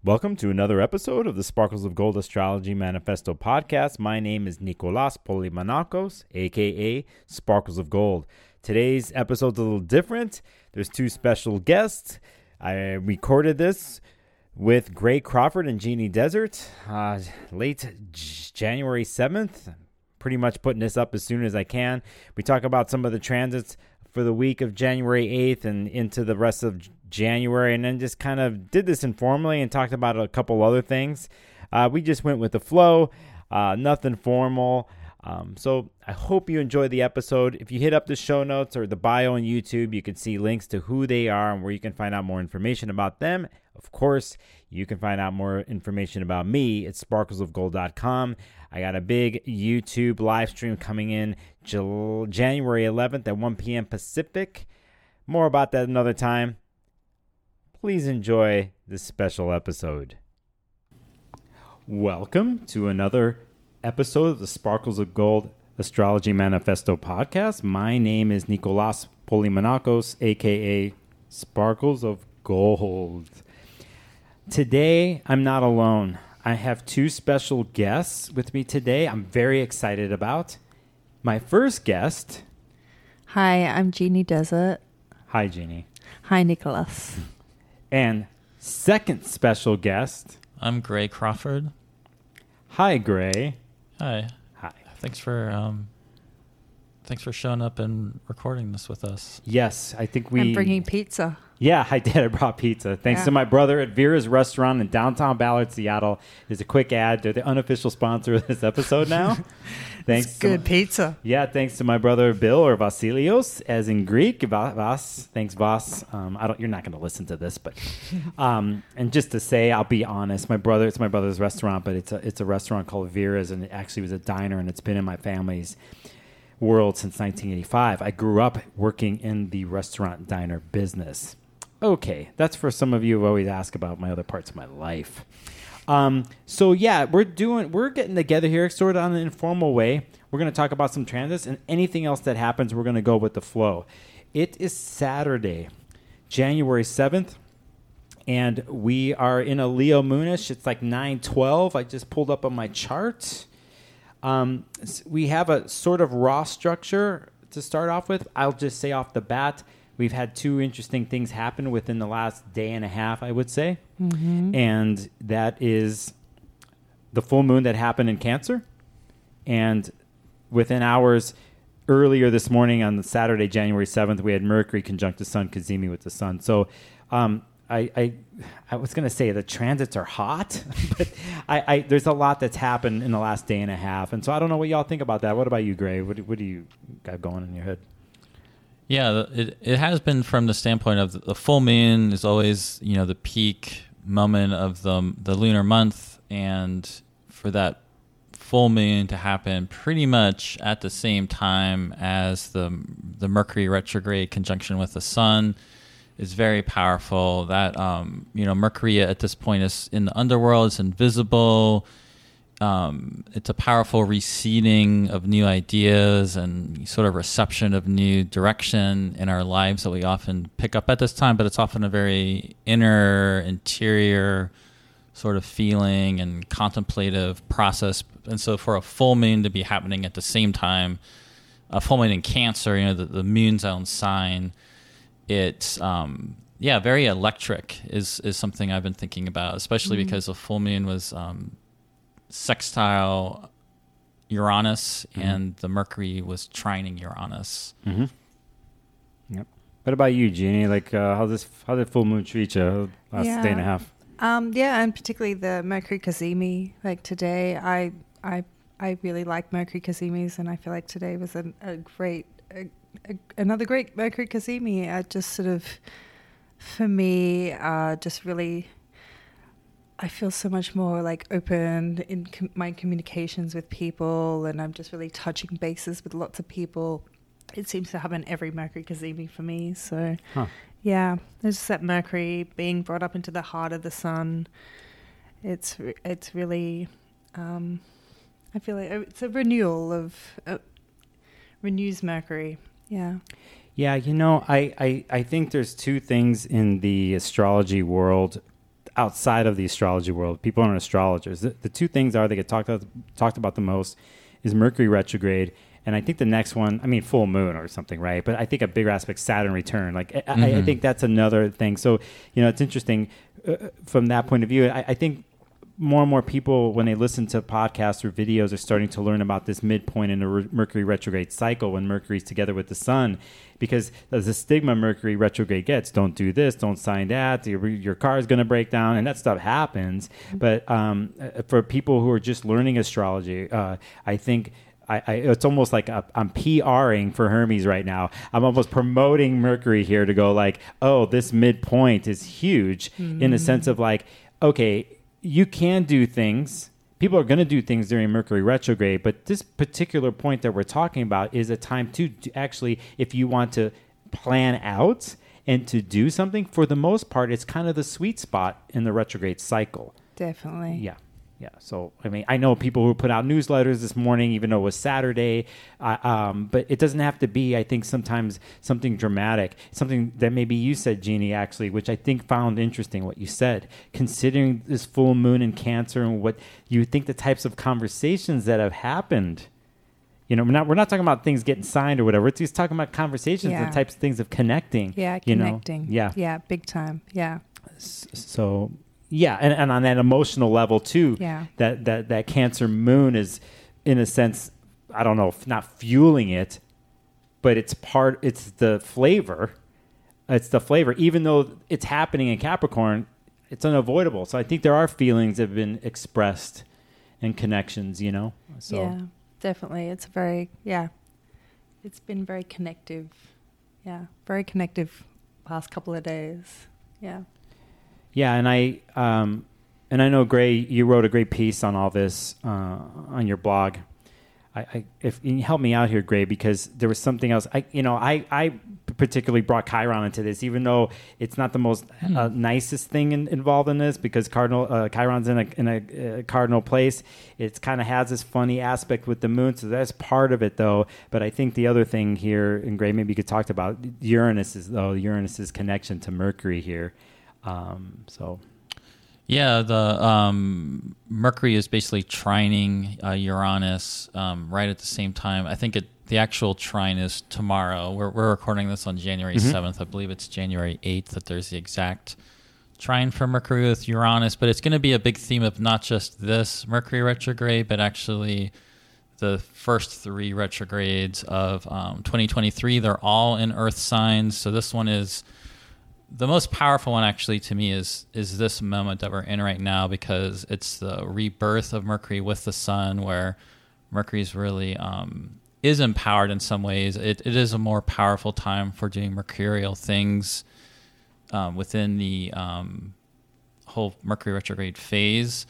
Welcome to another episode of the Sparkles of Gold Astrology Manifesto podcast. My name is Nicolas Polymanakos, aka Sparkles of Gold. Today's episode's a little different. There's two special guests. I recorded this with Gray Crawford and Jeannie Desert late January 7th. Pretty much putting this up as soon as I can. We talk about some of the transits for the week of January 8th and into the rest of January, and then just kind of did this informally and talked about a couple other things. We just went with the flow, nothing formal. So I hope you enjoyed the episode. If you hit up the show notes or the bio on YouTube, you can see links to who they are and where you can find out more information about them. Of course, you can find out more information about me at sparklesofgold.com. I got a big YouTube live stream coming in January 11th at 1 p.m. Pacific. More about that another time. Please enjoy this special episode. Welcome to another episode of the Sparkles of Gold Astrology Manifesto podcast. My name is Nicolas Polymanakos, aka Sparkles of Gold. Today, I'm not alone. I have two special guests with me today I'm very excited about. My first guest. Hi, I'm Jeannie Desert. Hi, Jeannie. Hi, Nicholas. And second special guest. I'm Gray Crawford. Hi, Gray. Hi. Hi. Thanks for showing up and recording this with us. Yes, I think we... I'm bringing pizza. Yeah, I did. I brought pizza. Thanks to my brother at Vera's Restaurant in downtown Ballard, Seattle. There's a quick ad. They're the unofficial sponsor of this episode now. Thanks. It's good pizza. Yeah, thanks to my brother Bill, or Vasilios, as in Greek. Vas. Thanks, Vas. You're not going to listen to this, but and just to say, I'll be honest. It's my brother's restaurant, but it's a restaurant called Vera's, and it actually was a diner, and it's been in my family's world since 1985. I grew up working in the restaurant diner business. Okay, that's for some of you who always ask about my other parts of my life. So yeah, we're getting together here sort of on an informal way. We're going to talk about some transits and anything else that happens, we're going to go with the flow. It is Saturday, January 7th, and we are in a Leo moonish. It's like 9:12. I just pulled up on my chart. We have a sort of raw structure to start off with. I'll just say off the bat, we've had two interesting things happen within the last day and a half, I would say. Mm-hmm. And that is the full moon that happened in Cancer. And within hours earlier this morning on the Saturday, January 7th, we had Mercury conjunct the Sun, cazimi with the Sun. So I was going to say the transits are hot, but there's a lot that's happened in the last day and a half. And so I don't know what y'all think about that. What about you, Gray? What do you got going in your head? Yeah, it has been from the standpoint of the full moon is always, the peak moment of the lunar month, and for that full moon to happen pretty much at the same time as the Mercury retrograde conjunction with the Sun is very powerful. That Mercury at this point is in the underworld, it's invisible. It's a powerful reseeding of new ideas and sort of reception of new direction in our lives that we often pick up at this time, but it's often a very interior sort of feeling and contemplative process. And so for a full moon to be happening at the same time, a full moon in Cancer, the moon's own sign, it's very electric is something I've been thinking about, especially because the full moon was sextile Uranus, and the Mercury was trining Uranus. Mm-hmm. Yep. What about you, Jeannie? Like, how did full moon treat you last day and a half? And particularly the Mercury cazimi. Like today, I really like Mercury cazimis, and I feel like today was another great Mercury cazimi. Just sort of, for me, just really, I feel so much more like open in my communications with people, and I'm just really touching bases with lots of people. It seems to happen every Mercury cazimi for me. So, yeah, there's just that Mercury being brought up into the heart of the Sun. It's really, I feel like it's a renewal of renews Mercury. Yeah. Yeah, I think there's two things in the astrology world outside of the astrology world, people aren't astrologers. The two things that get talked about the most is Mercury retrograde, and I think the next one, I mean, full moon or something, right? But I think a bigger aspect, Saturn return. Like I think that's another thing. So it's interesting from that point of view. I think more and more people, when they listen to podcasts or videos, are starting to learn about this midpoint in the Mercury retrograde cycle when Mercury's together with the sun, because there's a stigma Mercury retrograde gets. Don't do this, don't sign that, your car is going to break down, and that stuff happens. But for people who are just learning astrology, I think it's almost like I'm PRing for Hermes right now. I'm almost promoting Mercury here to go like, oh, this midpoint is huge in the sense of like, okay, you can do things. People are going to do things during Mercury retrograde, but this particular point that we're talking about is a time to actually, if you want to plan out and to do something, for the most part, it's kind of the sweet spot in the retrograde cycle. Definitely. Yeah. So, I mean, I know people who put out newsletters this morning, even though it was Saturday, but it doesn't have to be, I think, sometimes something dramatic, something that maybe you said, Jeannie, actually, which I think found interesting what you said, considering this full moon in Cancer and what you think the types of conversations that have happened. We're not talking about things getting signed or whatever. It's just talking about conversations and the types of things of connecting. Yeah, connecting. Yeah, big time. Yeah. So... yeah, and on that emotional level too. Yeah. That Cancer moon is, in a sense, I don't know, not fueling it, but it's the flavor. It's the flavor. Even though it's happening in Capricorn, it's unavoidable. So I think there are feelings that have been expressed and connections, So yeah, definitely. It's been very connective. Yeah, very connective past couple of days. Yeah. Yeah, and I know, Gray, you wrote a great piece on all this on your blog. If you can help me out here, Gray, because there was something else. I particularly brought Chiron into this, even though it's not the most nicest thing involved in this, because Chiron's in a cardinal place. It kind of has this funny aspect with the moon, so that's part of it, though. But I think the other thing here, and Gray, maybe you could talk about Uranus's connection to Mercury here. Yeah, the Mercury is basically trining Uranus right at the same time. I think the actual trine is tomorrow. We're recording this on January 7th. I believe it's January 8th that there's the exact trine for Mercury with Uranus. But it's going to be a big theme of not just this Mercury retrograde, but actually the first three retrogrades of 2023. They're all in Earth signs. So this one is... the most powerful one, actually, to me is this moment that we're in right now, because it's the rebirth of Mercury with the sun, where Mercury's really is empowered in some ways. It is a more powerful time for doing mercurial things within the whole Mercury retrograde phase.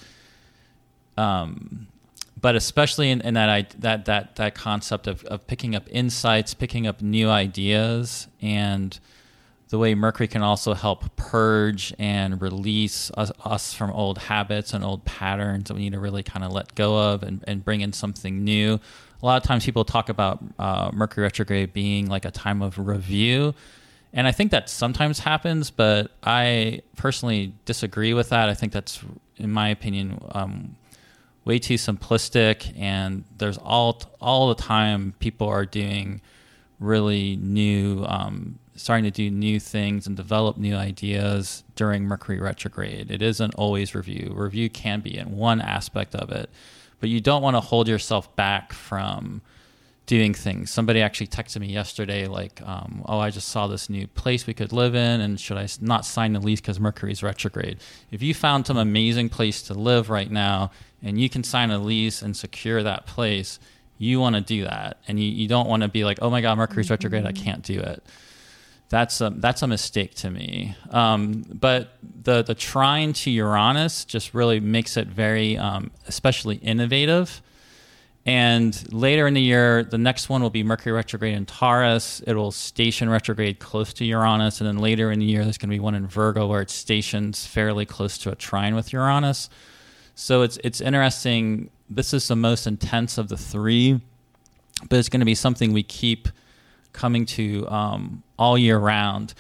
But especially in that concept of picking up insights, picking up new ideas, and the way Mercury can also help purge and release us from old habits and old patterns that we need to really kind of let go of and bring in something new. A lot of times people talk about Mercury retrograde being like a time of review. And I think that sometimes happens, but I personally disagree with that. I think that's, in my opinion, way too simplistic. And there's all the time people are doing really new starting to do new things and develop new ideas during Mercury retrograde. It isn't always review. Review can be in one aspect of it, but you don't want to hold yourself back from doing things. Somebody actually texted me yesterday like, I just saw this new place we could live in, and should I not sign the lease because Mercury's retrograde? If you found some amazing place to live right now and you can sign a lease and secure that place, you want to do that. And you don't want to be like, oh my God, Mercury's retrograde, I can't do it. That's a mistake to me. But the trine to Uranus just really makes it very, especially innovative. And later in the year, the next one will be Mercury retrograde in Taurus. It will station retrograde close to Uranus. And then later in the year, there's going to be one in Virgo where it stations fairly close to a trine with Uranus. So it's interesting. This is the most intense of the three, but it's going to be something we keep coming to all year round.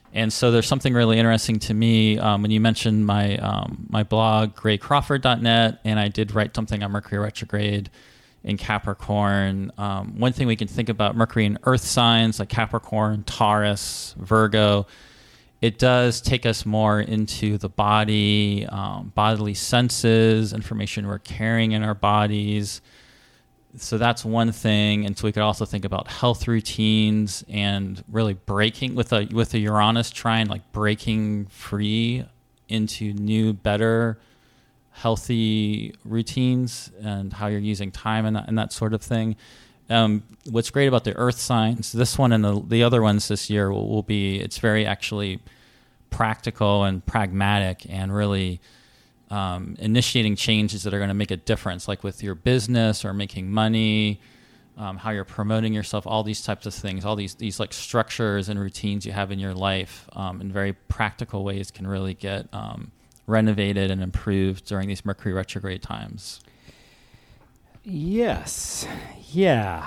And so there's something really interesting to me when you mentioned my blog, graycrawford.net, and I did write something on Mercury retrograde in Capricorn. One thing we can think about Mercury in earth signs like Capricorn, Taurus, Virgo, it does take us more into the body, bodily senses, information we're carrying in our bodies. So that's one thing. And so we could also think about health routines and really breaking with a Uranus trine, like breaking free into new, better, healthy routines and how you're using time and that sort of thing. What's great about the earth signs, this one and the other ones this year will be, it's very actually practical and pragmatic and really initiating changes that are going to make a difference, like with your business or making money, how you're promoting yourself, all these types of things, all these like structures and routines you have in your life in very practical ways can really get renovated and improved during these Mercury retrograde times. Yes. Yeah.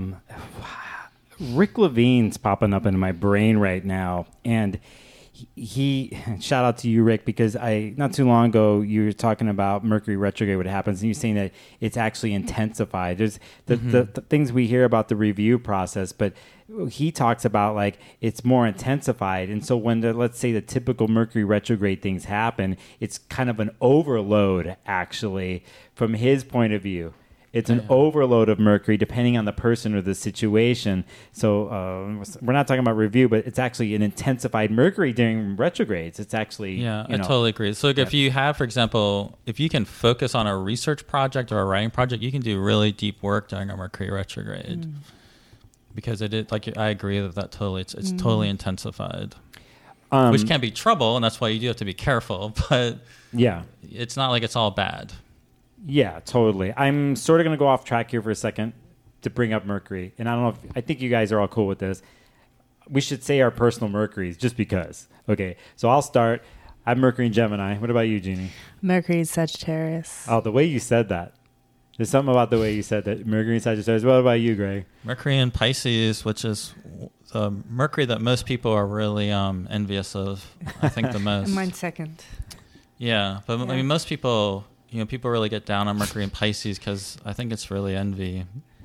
Rick Levine's popping up in my brain right now. And he shout out to you, Rick, because not too long ago you were talking about Mercury retrograde, what happens, and you're saying that it's actually intensified. There's the things we hear about the review process, but he talks about like it's more intensified. And so when let's say the typical Mercury retrograde things happen, it's kind of an overload actually from his point of view. It's an overload of Mercury depending on the person or the situation. So we're not talking about review, but it's actually an intensified Mercury during retrogrades. It's actually... I totally agree. So if you have, for example, if you can focus on a research project or a writing project, you can do really deep work during a Mercury retrograde. Because it is, like, I agree with that totally. It's totally intensified. Which can be trouble, and that's why you do have to be careful. But yeah, it's not like it's all bad. Yeah, totally. I'm sort of going to go off track here for a second to bring up Mercury. And I don't know I think you guys are all cool with this. We should say our personal Mercuries just because. Okay, so I'll start. I have Mercury in Gemini. What about you, Jeannie? Mercury in Sagittarius. Oh, the way you said that. There's something about the way you said that. Mercury in Sagittarius. What about you, Greg? Mercury in Pisces, which is the Mercury that most people are really envious of. I think the most. And mine's second. Yeah, but I mean, most people... people really get down on Mercury and Pisces because I think it's really envy.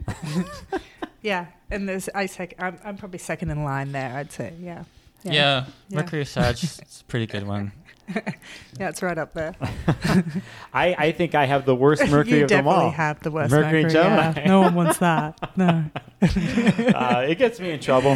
Yeah, and I'm probably second in line there, I'd say. Yeah. Mercury Sag, it's a pretty good one. Yeah, it's right up there. I think I have the worst Mercury of them all. You definitely have the worst Mercury. Yeah. No one wants that. No. It gets me in trouble.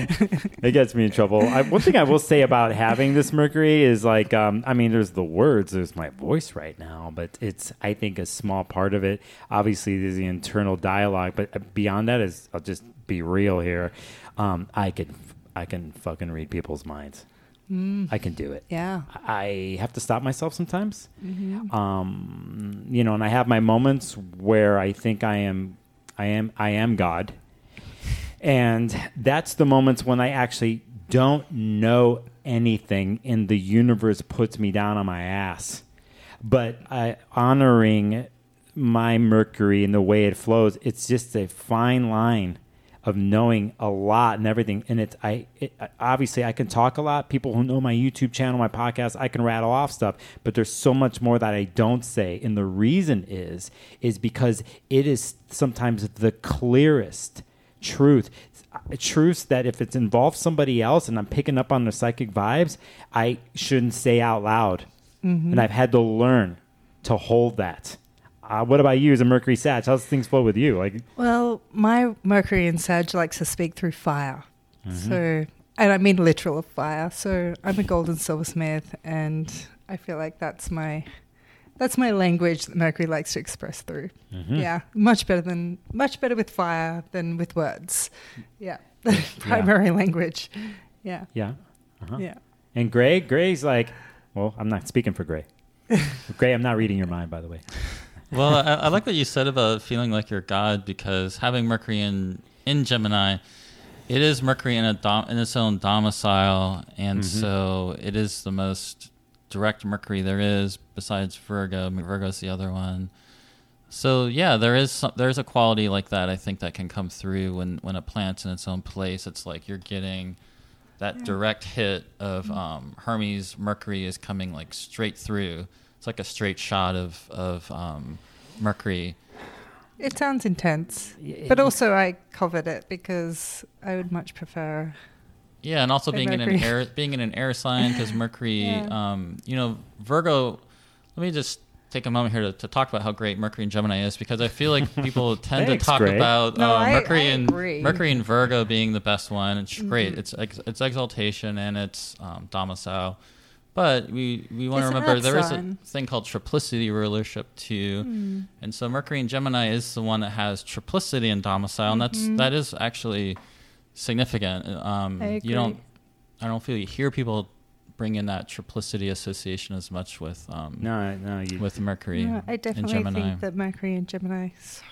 One thing I will say about having this Mercury is like, there's the words, there's my voice right now, but it's, I think, a small part of it. Obviously, there's the internal dialogue, but beyond that is, I'll just be real here. I can fucking read people's minds. I can do it. Yeah. I have to stop myself sometimes. And I have my moments where I think I am God. And that's the moments when I actually don't know anything and the universe puts me down on my ass. But honoring my Mercury and the way it flows, it's just a fine line of knowing a lot and everything. And obviously I can talk a lot. People who know my YouTube channel, my podcast, I can rattle off stuff, but there's so much more that I don't say. And the reason is because it is sometimes the clearest truths that if it's involved somebody else and I'm picking up on the psychic vibes, I shouldn't say out loud. And I've had to learn to hold that. What about you as a Mercury Sag? How's things flow with you? Well, my Mercury in Sag likes to speak through fire. So, and I mean literal fire. So I'm a gold and silversmith, and I feel like that's my language that Mercury likes to express through. Yeah, much better with fire than with words. Yeah, primary language. Yeah. Yeah. Yeah. And Gray's like, well, I'm not speaking for Gray. Gray, I'm not reading your mind, by the way. Well, I like what you said about feeling like you're God, because having Mercury in Gemini, it is Mercury in its own domicile, and so it is the most direct Mercury there is besides Virgo. Virgo's the other one. So yeah, there's a quality like that, I think, that can come through when a plant's in its own place. It's like you're getting that direct hit of Hermes Mercury is coming like straight through. It's like a straight shot of Mercury. It sounds intense, but also I covered it because I would much prefer. Yeah, and also being Mercury. in an air sign, because Mercury, Virgo. Let me just take a moment here to talk about how great Mercury and Gemini is, because I feel like people tend Thanks, to talk Greg. about No, I Mercury agree. and Virgo being the best one. It's great. It's exaltation and it's domicile. But we want to It's an remember earth there is a sign. thing called triplicity rulership too, and so Mercury and Gemini is the one that has triplicity and domicile, and that is actually significant. I You don't, agree. I don't feel you hear people bring in that triplicity association as much with No, with Mercury No, I and definitely Gemini. think that Mercury and Gemini,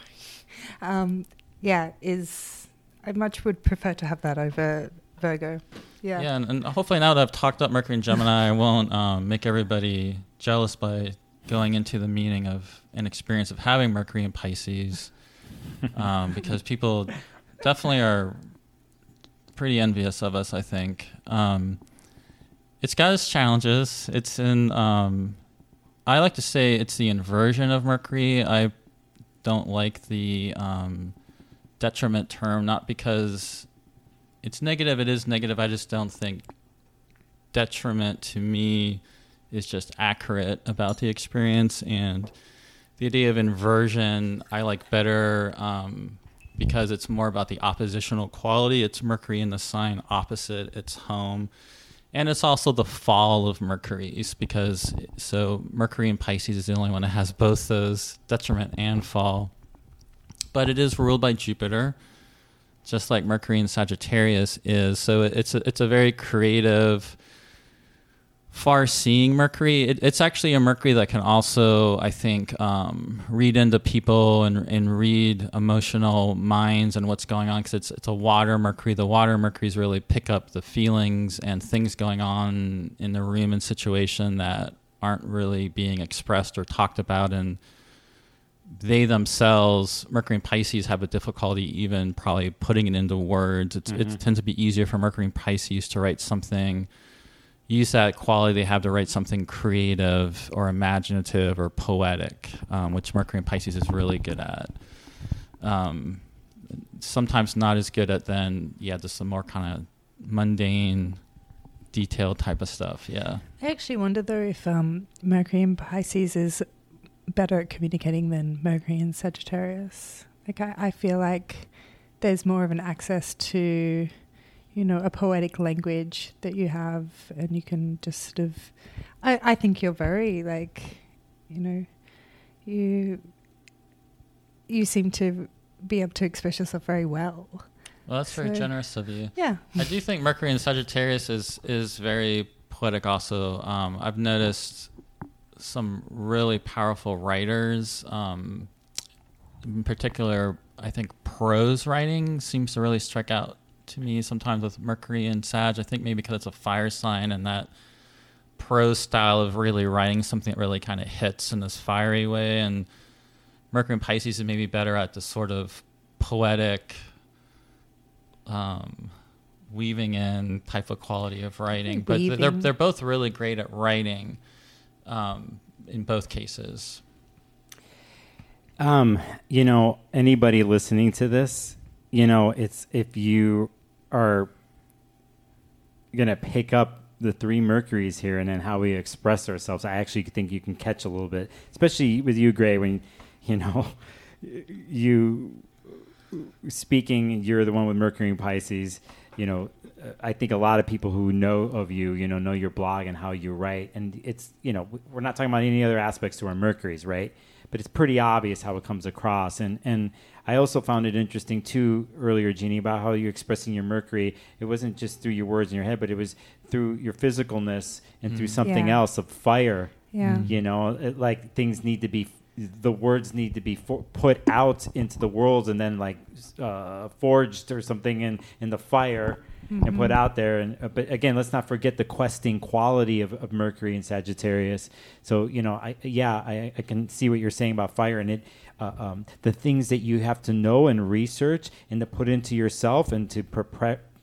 is. I much would prefer to have that over Virgo. Yeah. Yeah, and hopefully now that I've talked up Mercury and Gemini, I won't make everybody jealous by going into the meaning of an experience of having Mercury and Pisces, because people definitely are pretty envious of us, I think. It's got its challenges. It's in, I like to say it's the inversion of Mercury. I don't like the detriment term, not because it's negative. It is negative. I just don't think detriment to me is just accurate about the experience. And the idea of inversion I like better, because it's more about the oppositional quality. It's Mercury in the sign opposite its home. And it's also the fall of Mercury's, because so Mercury in Pisces is the only one that has both those, detriment and fall. But it is ruled by Jupiter, just like Mercury in Sagittarius is. So it's a very creative, far-seeing Mercury. It's actually a Mercury that can also, I think, read into people and read emotional minds and what's going on, because it's a water Mercury. The water Mercuries really pick up the feelings and things going on in the room and situation that aren't really being expressed or talked about, and they themselves, Mercury and Pisces, have a difficulty even probably putting it into words. It tends to be easier for Mercury and Pisces to write something, use that quality they have to write something creative or imaginative or poetic, which Mercury and Pisces is really good at. Sometimes not as good at then, just the more kind of mundane, detailed type of stuff, yeah. I actually wonder though if Mercury in Pisces is better at communicating than Mercury in Sagittarius. Like I feel like there's more of an access to, a poetic language that you have, and you can just sort of, I think you're very you seem to be able to express yourself very well. Well, that's very generous of you. Yeah. I do think Mercury in Sagittarius is very poetic also. I've noticed some really powerful writers, in particular, I think prose writing seems to really strike out to me sometimes with Mercury and Sag. I think maybe because it's a fire sign, and that prose style of really writing something that really kind of hits in this fiery way. And Mercury and Pisces is maybe better at the sort of poetic, weaving in type of quality of writing. But they're both really great at writing, in both cases. Anybody listening to this, it's, if you are going to pick up the three Mercuries here and then how we express ourselves, I actually think you can catch a little bit, especially with you, Gray, when, you speaking, you're the one with Mercury and Pisces. I think a lot of people who know of you, know your blog and how you write. And it's, we're not talking about any other aspects to our Mercuries, right? But it's pretty obvious how it comes across. And I also found it interesting, too, earlier, Jeannie, about how you're expressing your Mercury. It wasn't just through your words in your head, but it was through your physicalness and through something else, of fire. Yeah. Like things need to be, the words need to be put out into the world and then forged or something in the fire. And put out there. But again, let's not forget the questing quality of Mercury and Sagittarius. So, I can see what you're saying about fire, and it, the things that you have to know and research and to put into yourself and to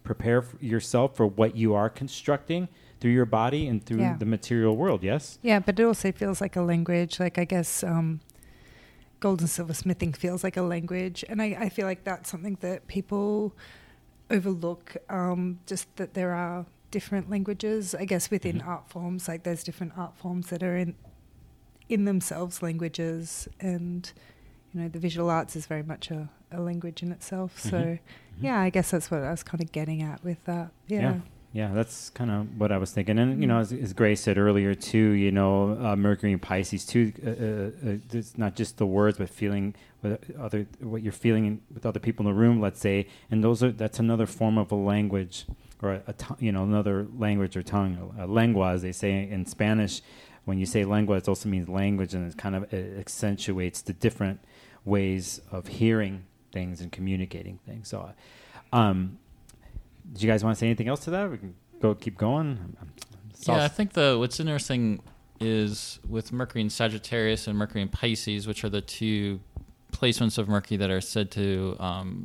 prepare yourself for what you are constructing through your body and through the material world. Yes. Yeah, but it also feels like a language. Like, I guess gold and silversmithing feels like a language, and I feel like that's something that people overlook. Just that there are different languages, I guess, within art forms. Like, there's different art forms that are in themselves languages, and the visual arts is very much a language in itself. So yeah, I guess that's what I was kind of getting at with that. Yeah, that's kind of what I was thinking. And, as Grace said earlier, too, Mercury and Pisces, too, it's not just the words, but feeling what you're feeling with other people in the room, let's say. And that's another form of a language, or another language or tongue, a lengua, as they say in Spanish. When you say lengua, it also means language, and it accentuates the different ways of hearing things and communicating things. So, did you guys want to say anything else to that? We can keep going. Yeah, I think what's interesting is with Mercury in Sagittarius and Mercury in Pisces, which are the two placements of Mercury that are said to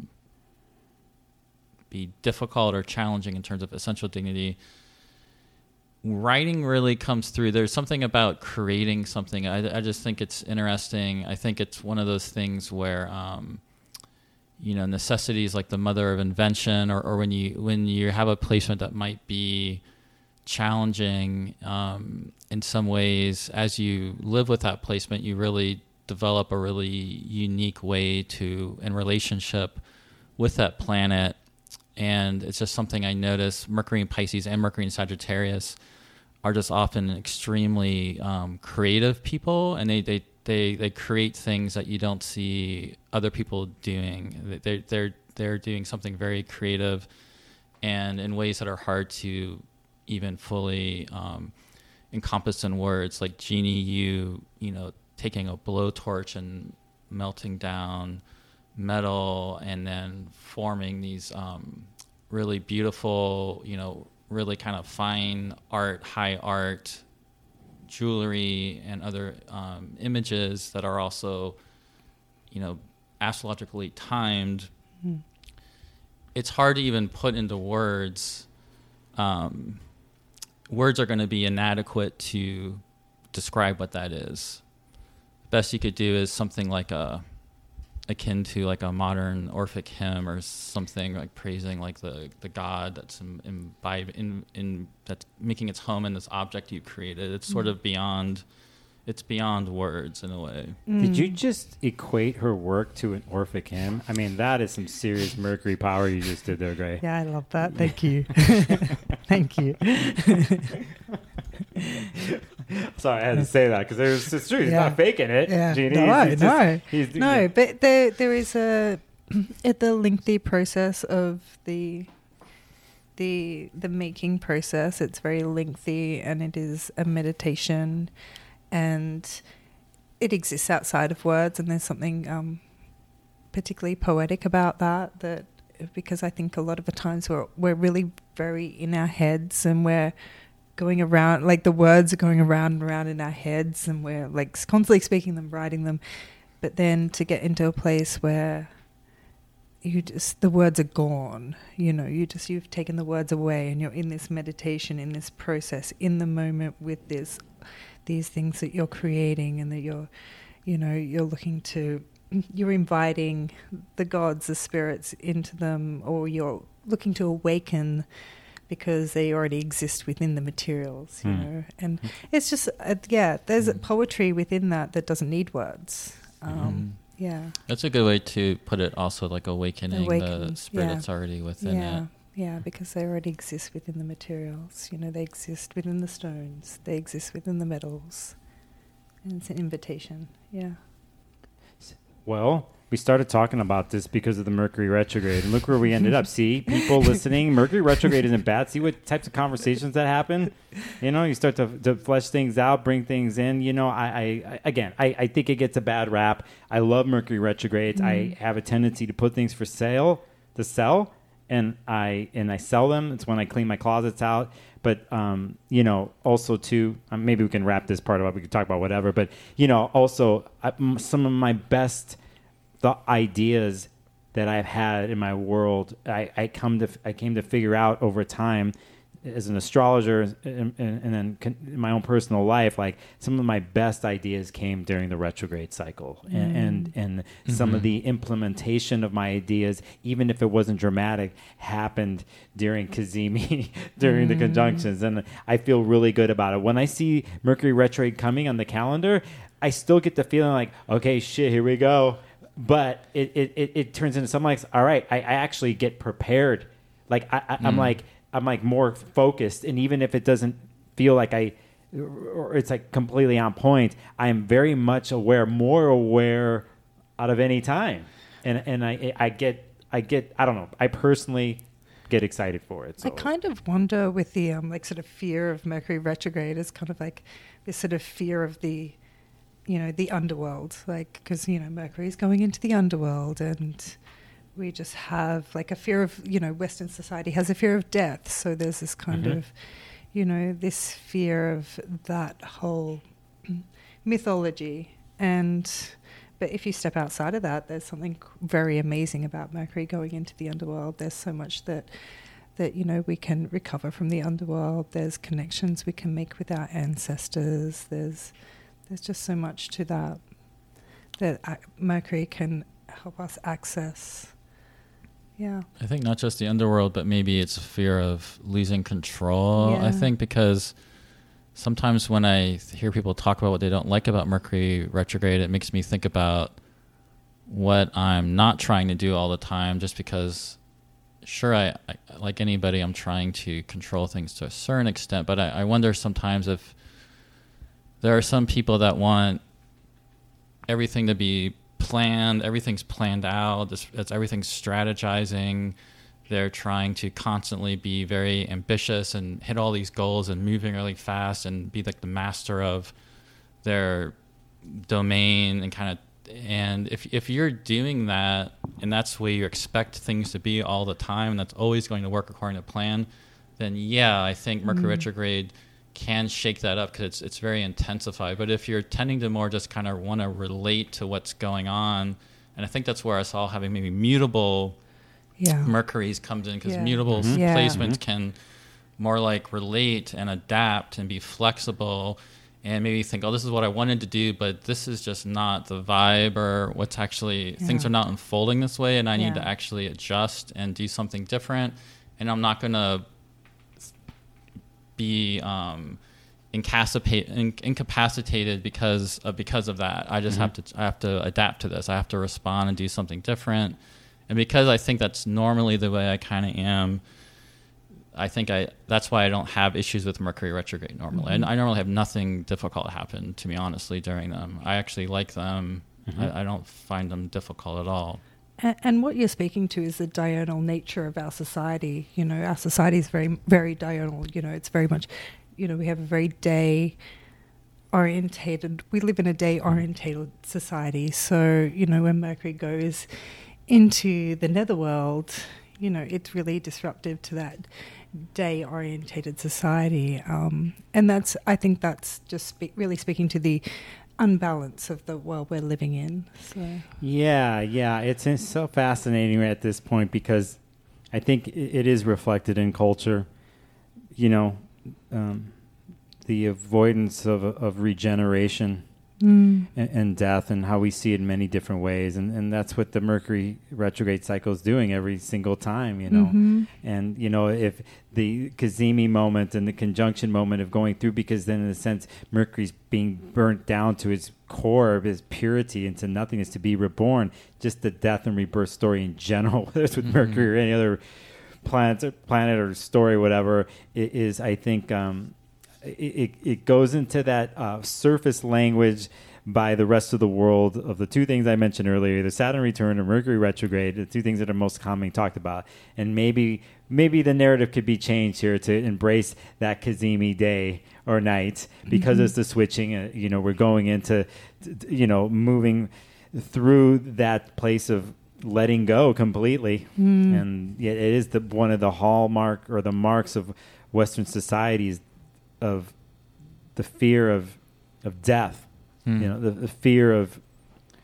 be difficult or challenging in terms of essential dignity. Writing really comes through. There's something about creating something. I just think it's interesting. I think it's one of those things where necessity is like the mother of invention, or when you have a placement that might be challenging in some ways, as you live with that placement, you really develop a really unique way in relationship with that planet. And it's just something I notice. Mercury in Pisces and Mercury in Sagittarius are just often extremely creative people, and they create things that you don't see other people doing. They're doing something very creative, and in ways that are hard to even fully encompass in words. Like Jeannie, you taking a blowtorch and melting down metal, and then forming these really beautiful, really kind of fine art, high art, jewelry, and other images that are also, astrologically timed. It's hard to even put into words. Words are going to be inadequate to describe what that is. The best you could do is something like akin to like a modern Orphic hymn, or something like praising like the God that's imbibed in that's making its home in this object you created. It's sort of beyond words in a way. Did you just equate her work to an Orphic hymn? I mean, that is some serious Mercury power you just did there, Gray. Yeah, I love that. Thank you. Thank you. Sorry, I had to say that because it's true. He's not faking it, Jeannie. No, but there is the lengthy process of the making process. It's very lengthy, and it is a meditation, and it exists outside of words. And there's something particularly poetic about that. Because I think a lot of the times we're really very in our heads, and we're going around, like the words are going around and around in our heads, and we're like constantly speaking them, writing them. But then to get into a place where the words are gone, you've taken the words away, and you're in this meditation, in this process, in the moment with these things that you're creating, and that you're looking to, you're inviting the gods, the spirits into them, or you're looking to awaken because they already exist within the materials, and it's just, there's poetry within that doesn't need words. Yeah. That's a good way to put it, also, like awakening the spirit that's already within it. Yeah, because they already exist within the materials. They exist within the stones. They exist within the metals. And it's an invitation, yeah. Well, we started talking about this because of the Mercury retrograde, and look where we ended up. See, people listening, Mercury retrograde isn't bad. See what types of conversations that happen. You start to flesh things out, bring things in. I think it gets a bad rap. I love Mercury retrogrades. I have a tendency to put things to sell, and I sell them. It's when I clean my closets out. But also too, maybe we can wrap this part up. We can talk about whatever. But also some of my best the ideas that I've had in my world, I came to figure out over time as an astrologer and then in my own personal life, like some of my best ideas came during the retrograde cycle, and some of the implementation of my ideas, even if it wasn't dramatic, happened during Cazimi, during the conjunctions, and I feel really good about it. When I see Mercury retrograde coming on the calendar, I still get the feeling like, okay, shit, here we go. But it turns into something like, all right, I actually get prepared. Like I'm like more focused, and even if it doesn't feel like or it's like completely on point, I am very much more aware out of any time, and I get I don't know, I personally get excited for it. So. I kind of wonder with the like sort of fear of Mercury retrograde is kind of like this sort of fear of the the underworld, like because Mercury's going into the underworld and. We just have like a fear of, Western society has a fear of death. So there's this kind of, this fear of that whole mythology. But if you step outside of that, there's something very amazing about Mercury going into the underworld. There's so much that we can recover from the underworld. There's connections we can make with our ancestors. There's just so much to that Mercury can help us access. Yeah. I think not just the underworld, but maybe it's a fear of losing control. Yeah. I think because sometimes when I hear people talk about what they don't like about Mercury retrograde, it makes me think about what I'm not trying to do all the time, just because, sure, I like anybody, I'm trying to control things to a certain extent, but I wonder sometimes if there are some people that want everything to be planned, everything's planned out, everything's strategizing. They're trying to constantly be very ambitious and hit all these goals and moving really fast and be like the master of their domain and if you're doing that and that's the way you expect things to be all the time and that's always going to work according to plan, then yeah, I think Mercury retrograde can shake that up because it's very intensified. But if you're tending to more just kind of want to relate to what's going on, and I think that's where us all having maybe mutable Mercuries comes in, because mutable placements can more like relate and adapt and be flexible and maybe think, oh, this is what I wanted to do, but this is just not the vibe or what's actually, things are not unfolding this way, and I need to actually adjust and do something different, and I'm not going to be incapacitated because of that. I just have to adapt to this. I have to respond and do something different. And because I think that's normally the way I kind of am, I think that's why I don't have issues with Mercury retrograde normally. And I normally have nothing difficult happen to me, honestly, during them. I actually like them. I don't find them difficult at all. And what you're speaking to is the diurnal nature of our society. Our society is very, very diurnal. It's very much, we have a very day-orientated, we live in a day-orientated society. So, when Mercury goes into the netherworld, it's really disruptive to that day-orientated society. And I think that's just really speaking to the unbalance of the world we're living in. So. Yeah, it's so fascinating at this point because I think it is reflected in culture. The avoidance of regeneration and death, and how we see it in many different ways, and that's what the Mercury retrograde cycle is doing every single time. And if the Cazimi moment and the conjunction moment of going through, because then in a sense Mercury's being burnt down to its core of his purity into nothingness to be reborn, just the death and rebirth story in general, whether it's with Mercury or any other planet or story, whatever, it is, I think it goes into that surface language by the rest of the world of the two things I mentioned earlier, the Saturn return and Mercury retrograde, the two things that are most commonly talked about. And maybe the narrative could be changed here to embrace that Cazimi day or night, because it's the switching. We're going into, moving through that place of letting go completely. And it is one of the hallmark or the marks of Western societies of the fear of death, the fear of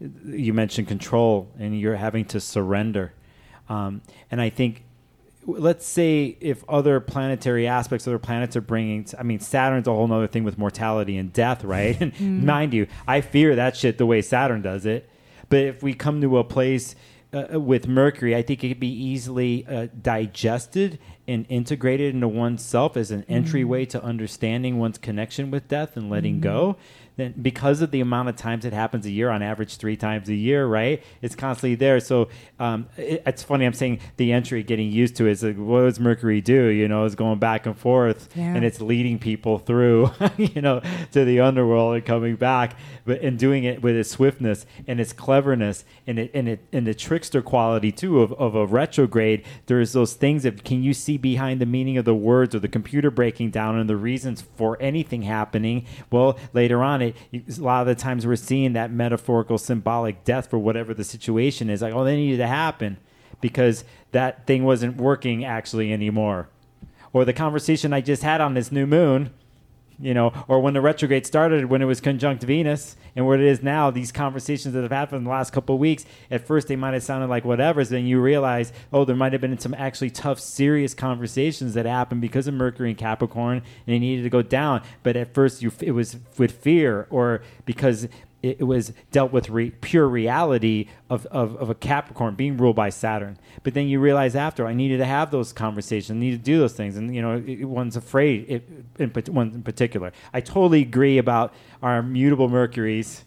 you mentioned control, and you're having to surrender. And I think, let's say if other planetary aspects, other planets are bringing, I mean, Saturn's a whole nother thing with mortality and death, right? And mind you, I fear that shit the way Saturn does it. But if we come to a place with Mercury, I think it could be easily digested and integrated into oneself as an entryway to understanding one's connection with death and letting go. Then, because of the amount of times it happens a year, on average 3 times a year, right? It's constantly there. So it's funny. I'm saying the entry, getting used to it, is like, what does Mercury do? You know, it's going back and forth, and it's leading people through, you know, to the underworld and coming back, and doing it with its swiftness and its cleverness and the trickster quality too of a retrograde. There's those things of, can you see behind the meaning of the words or the computer breaking down and the reasons for anything happening? Well, later on, a lot of the times we're seeing that metaphorical, symbolic death for whatever the situation is. Like, oh, they needed to happen because that thing wasn't working actually anymore. Or the conversation I just had on this new moon, you know, or when the retrograde started, when it was conjunct Venus, and what it is now, these conversations that have happened in the last couple of weeks, at first they might have sounded like whatever, so then you realize, oh, there might have been some actually tough, serious conversations that happened because of Mercury and Capricorn, and it needed to go down. But at first it was with fear, or because it was dealt with pure reality of a Capricorn being ruled by Saturn. But then you realize after, I needed to have those conversations, I needed to do those things. And, you know, one's afraid, one in particular. I totally agree about our mutable Mercuries.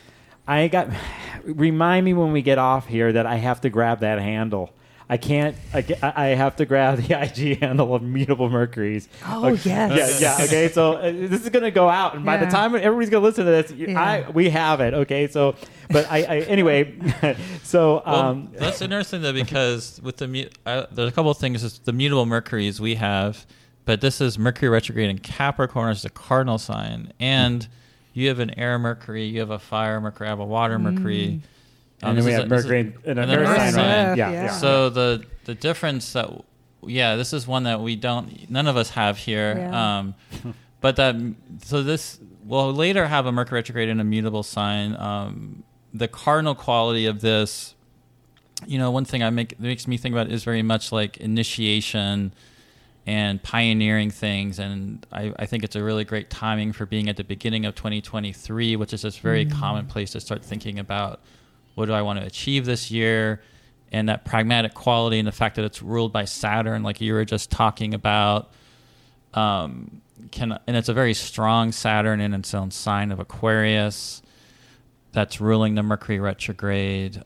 Remind me when we get off here that I have to grab that handle. I can't. I have to grab the IG handle of mutable Mercuries. Oh, okay. yes. Yeah. Okay. So this is going to go out, and by the time everybody's going to listen to this, we have it. Okay. So, but anyway. So that's interesting though, because with there's a couple of things. It's the mutable Mercuries we have, but this is Mercury retrograde in Capricorn as the cardinal sign, and you have an air Mercury, you have a fire Mercury, I have a water Mercury. And then we have Mercury in an earth sign, right? Yeah. So the difference that, this is one that none of us have here. Yeah. But we'll later have a Mercury retrograde in a mutable sign. The cardinal quality of this, you know, one thing that makes me think about is very much like initiation and pioneering things. And I think it's a really great timing for being at the beginning of 2023, which is just very common place to start thinking about, what do I want to achieve this year? And that pragmatic quality and the fact that it's ruled by Saturn, like you were just talking about, and it's a very strong Saturn in its own sign of Aquarius that's ruling the Mercury retrograde.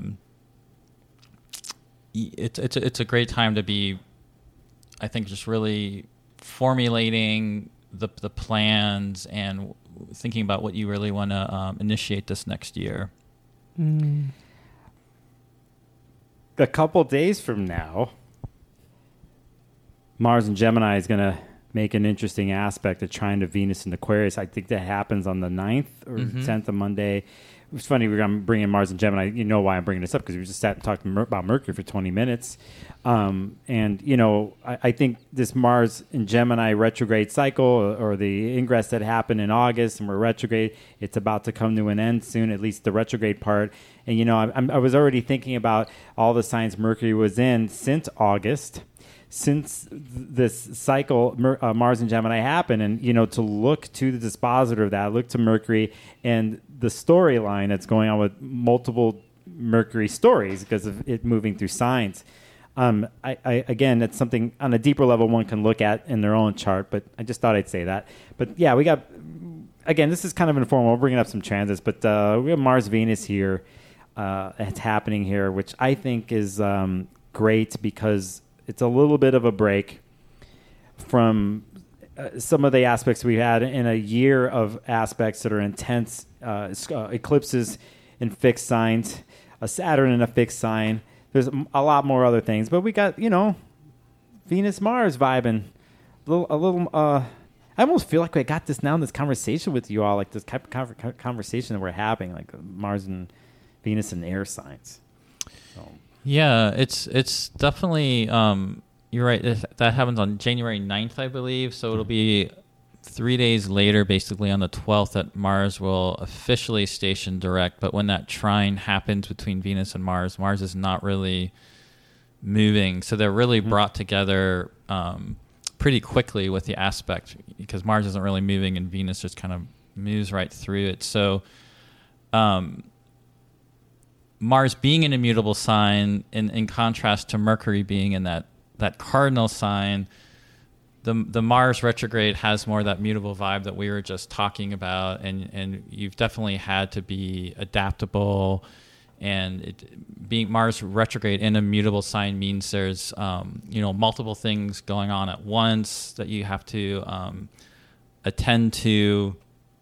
It's a great time to be, I think, just really formulating the plans and thinking about what you really want to initiate this next year. A couple days from now, Mars in Gemini is going to make an interesting aspect of trine to Venus in Aquarius. I think that happens on the 9th or 10th of Monday. It's funny, I'm bringing Mars in Gemini. You know why I'm bringing this up, because we just sat and talked about Mercury for 20 minutes. And, you know, I think this Mars in Gemini retrograde cycle, or the ingress that happened in August and we're retrograde, it's about to come to an end soon, at least the retrograde part. And, you know, I was already thinking about all the signs Mercury was in since August, since this cycle, Mars and Gemini happened, and, you know, to look to the dispositor of that, look to Mercury and the storyline that's going on with multiple Mercury stories because of it moving through signs. Again, that's something on a deeper level one can look at in their own chart, but I just thought I'd say that. But yeah, we got, again, this is kind of informal. We're bringing up some transits, but we have Mars-Venus here. It's happening here, which I think is great because it's a little bit of a break from some of the aspects we had in a year of aspects that are intense, eclipses in fixed signs, a Saturn in a fixed sign. There's a lot more other things, but we got, you know, Venus-Mars vibing. A little. I almost feel like I got this now in this conversation with you all, like this type of conversation that we're having, like Mars and Venus and air signs. So. Yeah, it's definitely, you're right, that happens on January 9th, I believe, so it'll be 3 days later, basically on the 12th, that Mars will officially station direct. But when that trine happens between Venus and Mars, Mars is not really moving. So they're really brought together pretty quickly with the aspect, because Mars isn't really moving and Venus just kind of moves right through it. So Mars being an immutable sign in contrast to Mercury being in that cardinal sign, the Mars retrograde has more of that mutable vibe that we were just talking about, and you've definitely had to be adaptable. And being Mars retrograde in a mutable sign means there's multiple things going on at once that you have to attend to.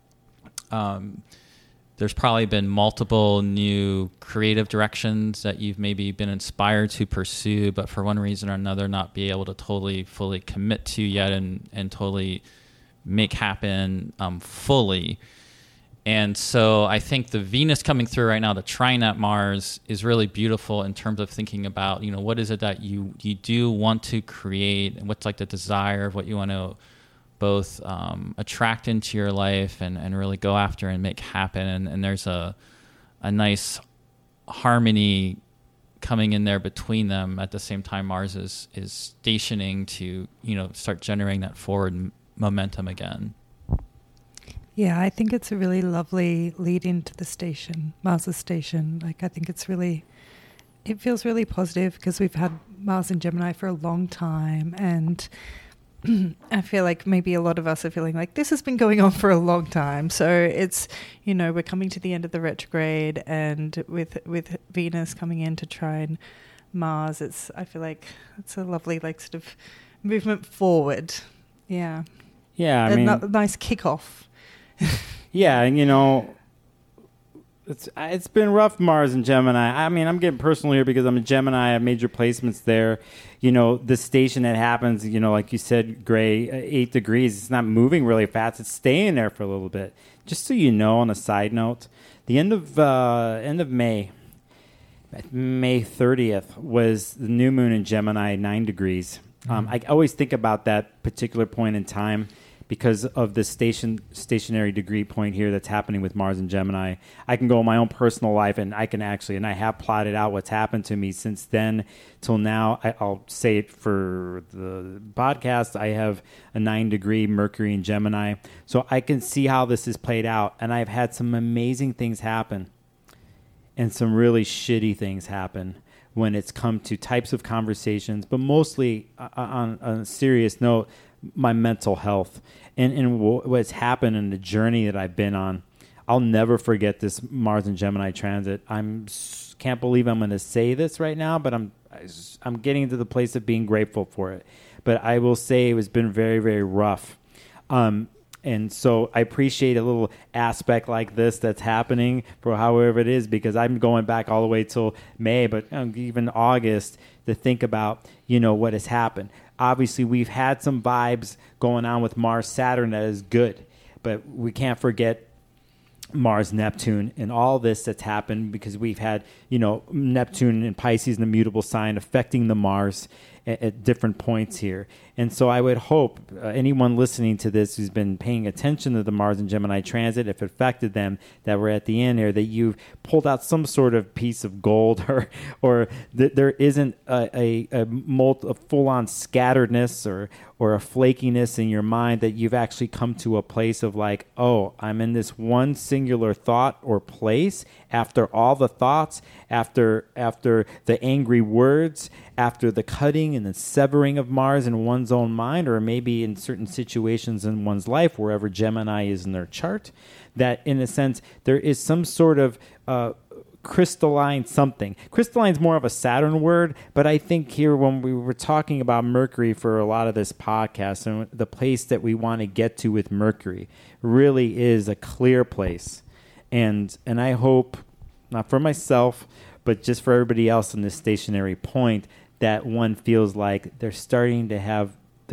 There's probably been multiple new creative directions that you've maybe been inspired to pursue, but for one reason or another not be able to totally fully commit to yet and totally make happen fully. And so I think the Venus coming through right now, the trine at Mars, is really beautiful in terms of thinking about, what is it that you do want to create, and what's like the desire of what you want to both attract into your life and really go after and make happen. And there's a nice harmony coming in there between them. At the same time, Mars is stationing to, start generating that forward momentum again. Yeah, I think it's a really lovely lead into the station, Mars' station. Like, I think it feels really positive because we've had Mars in Gemini for a long time, and I feel like maybe a lot of us are feeling like this has been going on for a long time. So it's, we're coming to the end of the retrograde, and with Venus coming in to trine Mars, I feel like it's a lovely sort of movement forward. Yeah. Yeah, I mean, nice kickoff. Yeah, and it's been rough, Mars and Gemini. I mean, I'm getting personal here because I'm a Gemini. I have major placements there. The station that happens, like you said, Gray, 8 degrees, it's not moving really fast. It's staying there for a little bit. Just so you know, on a side note, the end of May 30th was the new moon in Gemini, 9 degrees. I always think about that particular point in time because of the stationary degree point here that's happening with Mars and Gemini. I can go in my own personal life, and I have plotted out what's happened to me since then till now. I'll say it for the podcast. I have a 9-degree Mercury in Gemini, so I can see how this is played out. And I've had some amazing things happen and some really shitty things happen when it's come to types of conversations, but mostly on a serious note, my mental health and what's happened in the journey that I've been on. I'll never forget this Mars and Gemini transit. Can't believe I'm going to say this right now, but I'm getting to the place of being grateful for it. But I will say it's been very, very rough. And so I appreciate a little aspect like this that's happening for however it is, because I'm going back all the way till May, but even August to think about, what has happened. Obviously, we've had some vibes going on with Mars-Saturn that is good, but we can't forget Mars-Neptune and all this that's happened, because we've had, Neptune and Pisces in the mutable sign affecting the Mars at different points here. And so I would hope anyone listening to this who's been paying attention to the Mars and Gemini transit, if it affected them, that we're at the end here, that you've pulled out some sort of piece of gold, or that there isn't a full-on scatteredness or a flakiness in your mind, that you've actually come to a place of like, oh, I'm in this one singular thought or place after all the thoughts, after the angry words, after the cutting and the severing of Mars in one's own mind, or maybe in certain situations in one's life, wherever Gemini is in their chart, that in a sense there is some sort of crystalline something. Crystalline is more of a Saturn word, but I think here when we were talking about Mercury for a lot of this podcast, and the place that we want to get to with Mercury really is a clear place. And I hope, not for myself, but just for everybody else in this stationary point, that one feels like they're starting to have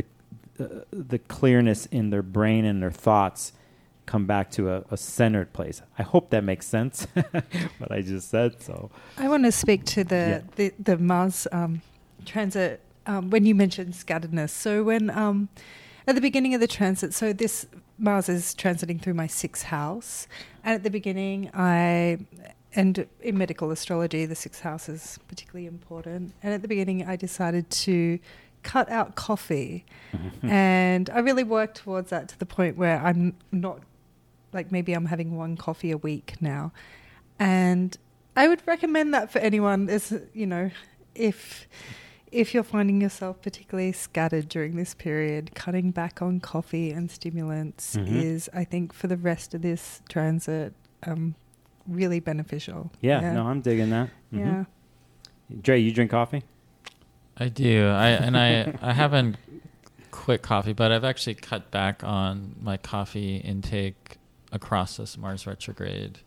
the clearness in their brain and their thoughts come back to a centered place. I hope that makes sense, what I just said. So I want to speak to the Mars transit when you mentioned scatteredness. So when at the beginning of the transit, so this Mars is transiting through my 6th house. And at the beginning, and in medical astrology, the 6th house is particularly important. And at the beginning, I decided to cut out coffee. And I really worked towards that to the point where I'm not, like maybe I'm having 1 coffee a week now. And I would recommend that for anyone, as you know, if you're finding yourself particularly scattered during this period, cutting back on coffee and stimulants is, I think, for the rest of this transit, really beneficial. Yeah, no, I'm digging that. Yeah. Dre, you drink coffee? I do. I haven't quit coffee, but I've actually cut back on my coffee intake across this Mars retrograde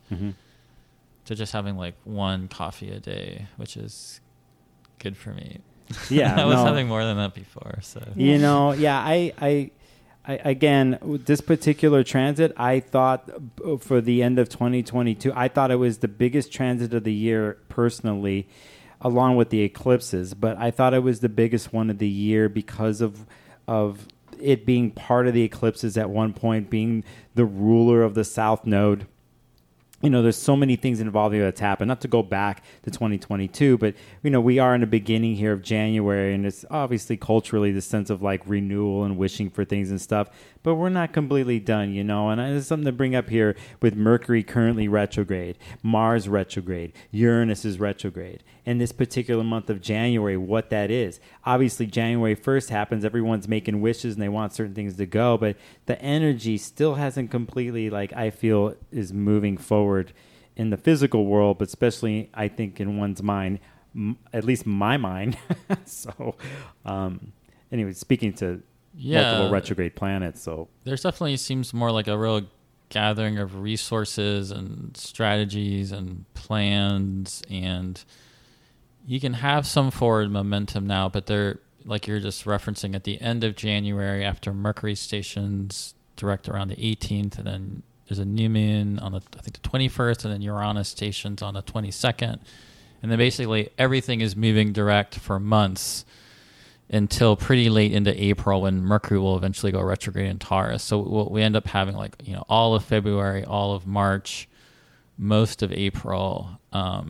to just having like 1 coffee a day, which is good for me. Yeah, I was having more than that before. So you know, yeah, I again, this particular transit, I thought for the end of 2022, I thought it was the biggest transit of the year personally, along with the eclipses. But I thought it was the biggest one of the year because of it being part of the eclipses at one point, being the ruler of the South Node. You know, there's so many things involving that's happened. Not to go back to 2022, but, you know, we are in the beginning here of January, and it's obviously culturally the sense of, like, renewal and wishing for things and stuff. But we're not completely done, you know. And there's something to bring up here with Mercury currently retrograde, Mars retrograde, Uranus is retrograde. And this particular month of January, what that is. Obviously, January 1st happens. Everyone's making wishes, and they want certain things to go. But the energy still hasn't completely, like, I feel, is moving forward in the physical world, but especially, I think, in one's mind, at least my mind. So, anyway, speaking to multiple retrograde planets. So there's definitely seems more like a real gathering of resources and strategies and plans, and you can have some forward momentum now, but they're, like you're just referencing, at the end of January after Mercury stations direct around the 18th, and then there's a new moon on the 21st, and then Uranus stations on the 22nd. And then basically everything is moving direct for months until pretty late into April, when Mercury will eventually go retrograde in Taurus. So we end up having, like, you know, all of February, all of March, most of April,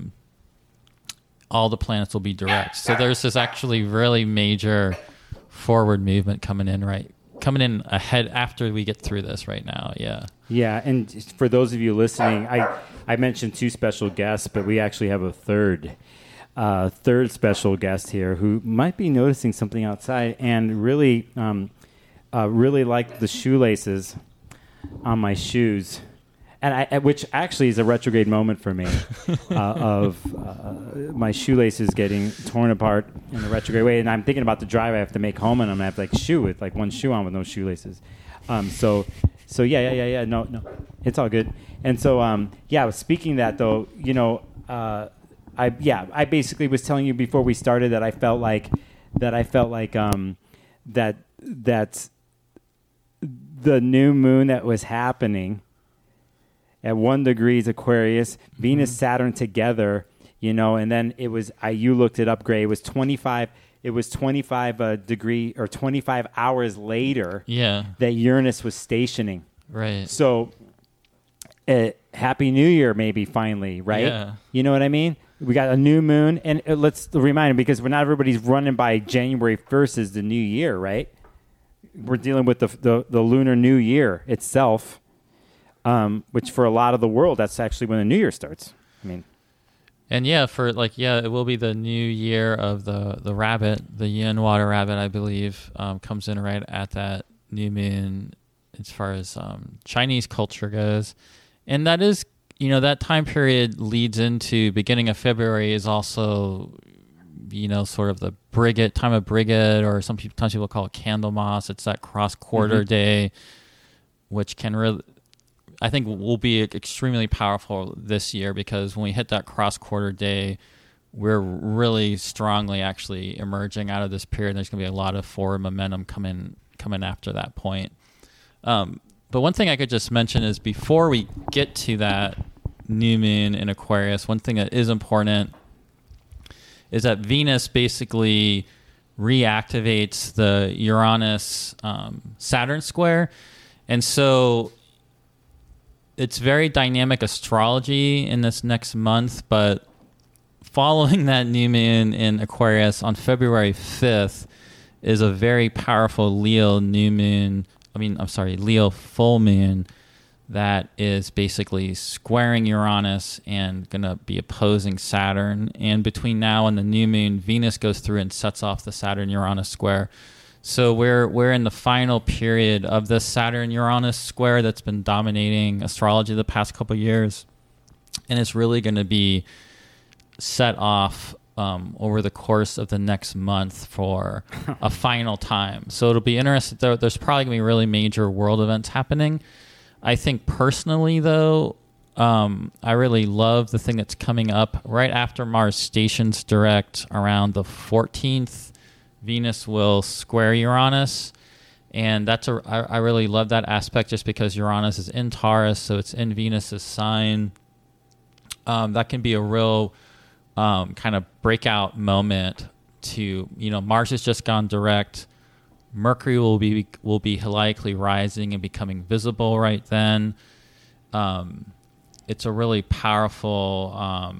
all the planets will be direct. So there's this actually really major forward movement coming in ahead after we get through this right now. Yeah. Yeah, and for those of you listening, I mentioned 2 special guests, but we actually have a third special guest here who might be noticing something outside and really like the shoelaces on my shoes. And which actually is a retrograde moment for me, of my shoelaces getting torn apart in a retrograde way. And I'm thinking about the drive I have to make home, and I'm going to have to, like, shoe with, like, 1 shoe on with no shoelaces. So yeah. No, it's all good. And so, speaking of that, though, you know, I basically was telling you before we started that I felt like that's the new moon that was happening at 1 degrees Aquarius, Venus, Saturn together, you know, and then it was, you looked it up, Gray, it was 25 degree or 25 hours later that Uranus was stationing. Right. So, Happy New Year, maybe, finally, right? Yeah. You know what I mean? We got a new moon, and let's remind them, because not everybody's running by January 1st is the new year, right? We're dealing with the lunar new year itself. Which for a lot of the world, that's actually when the new year starts. I mean, and it will be the new year of the rabbit, the yin water rabbit, I believe, comes in right at that new moon as far as Chinese culture goes. And that is, you know, that time period leads into beginning of February is also, you know, sort of the time of Brigid, or sometimes people call it Candlemas. It's that cross-quarter day, which can really, I think, will be extremely powerful this year, because when we hit that cross-quarter day, we're really strongly actually emerging out of this period. There's going to be a lot of forward momentum coming after that point. But one thing I could just mention is, before we get to that new moon in Aquarius, one thing that is important is that Venus basically reactivates the Uranus Saturn square. And so it's very dynamic astrology in this next month, but following that new moon in Aquarius on February 5th is a very powerful Leo full moon that is basically squaring Uranus and going to be opposing Saturn. And between now and the new moon, Venus goes through and sets off the Saturn-Uranus square. So we're in the final period of this Saturn-Uranus square that's been dominating astrology the past couple of years. And it's really going to be set off over the course of the next month for a final time. So it'll be interesting. There's probably going to be really major world events happening. I think personally, though, I really love the thing that's coming up right after Mars stations direct around the 14th. Venus will square Uranus, and I really love that aspect just because Uranus is in Taurus, so it's in Venus's sign. That can be a real kind of breakout moment to, Mars has just gone direct. Mercury will be helically rising and becoming visible right then. It's a really powerful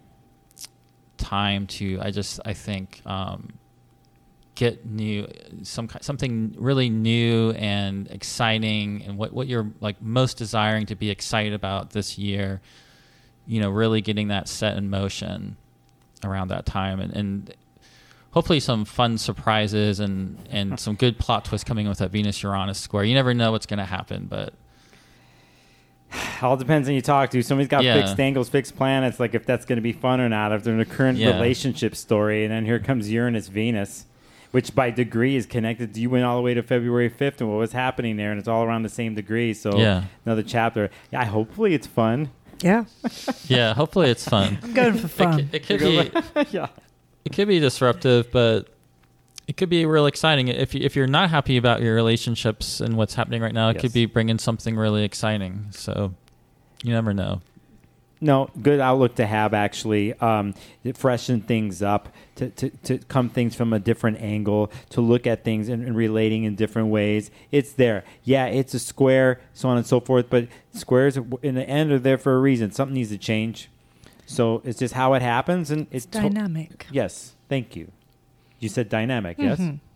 time to I think get something really new and exciting, and what you're like most desiring to be excited about this year. Really getting that set in motion around that time, and hopefully some fun surprises and some good plot twists coming with that Venus-Uranus square. You never know what's going to happen, but... All depends on who you talk to. Somebody's got fixed angles, fixed planets, like if that's going to be fun or not, if they're in a current relationship story. And then here comes Uranus-Venus, which by degree is connected. You went all the way to February 5th and what was happening there, and it's all around the same degree. So another chapter. Yeah, hopefully it's fun. Yeah. Yeah, hopefully it's fun. I'm going for fun. It could be... yeah. It could be disruptive, but it could be real exciting. If you're not happy about your relationships and what's happening right now, it could be bringing something really exciting. So you never know. No, good outlook to have, actually. Freshen things up, to come things from a different angle, to look at things and relating in different ways. It's there. Yeah, it's a square, so on and so forth, but squares in the end are there for a reason. Something needs to change. So it's just how it happens, and it's dynamic. Yes, thank you. You said dynamic, yes?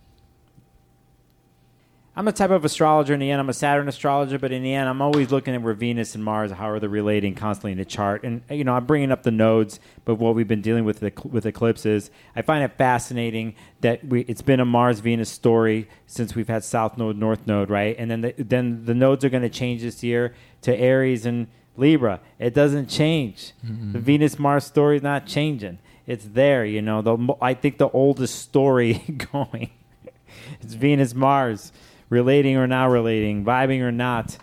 I'm a type of astrologer in the end. I'm a Saturn astrologer, but in the end, I'm always looking at where Venus and Mars, how are they relating constantly in the chart. And, I'm bringing up the nodes, but what we've been dealing with eclipses, I find it fascinating that it's been a Mars-Venus story since we've had South Node, North Node, right? And then the nodes are going to change this year to Aries and Libra. It doesn't change. Mm-hmm. The Venus-Mars story is not changing. It's there, I think the oldest story going. It's Venus-Mars, relating or not relating, vibing or not.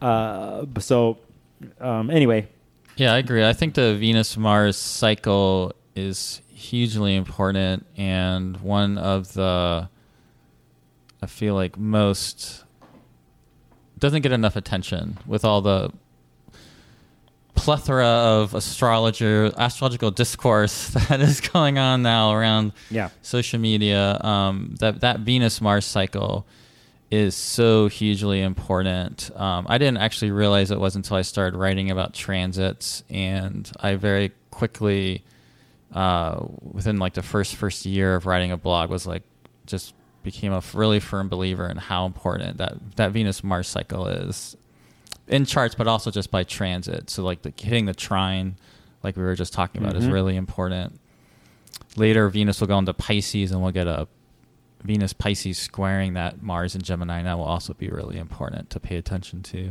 Anyway. Yeah, I agree. I think the Venus-Mars cycle is hugely important, and one of the, I feel like most, doesn't get enough attention with all the plethora of astrological discourse that is going on now around social media. That Venus-Mars cycle is so hugely important. I didn't actually realize it was until I started writing about transits, and I very quickly, within like the first year of writing a blog, was like just became a really firm believer in how important that Venus-Mars cycle is in charts, but also just by transit. So like hitting the trine, like we were just talking about, is really important. Later, Venus will go into Pisces, and we'll get a Venus Pisces squaring that Mars in Gemini. And that will also be really important to pay attention to.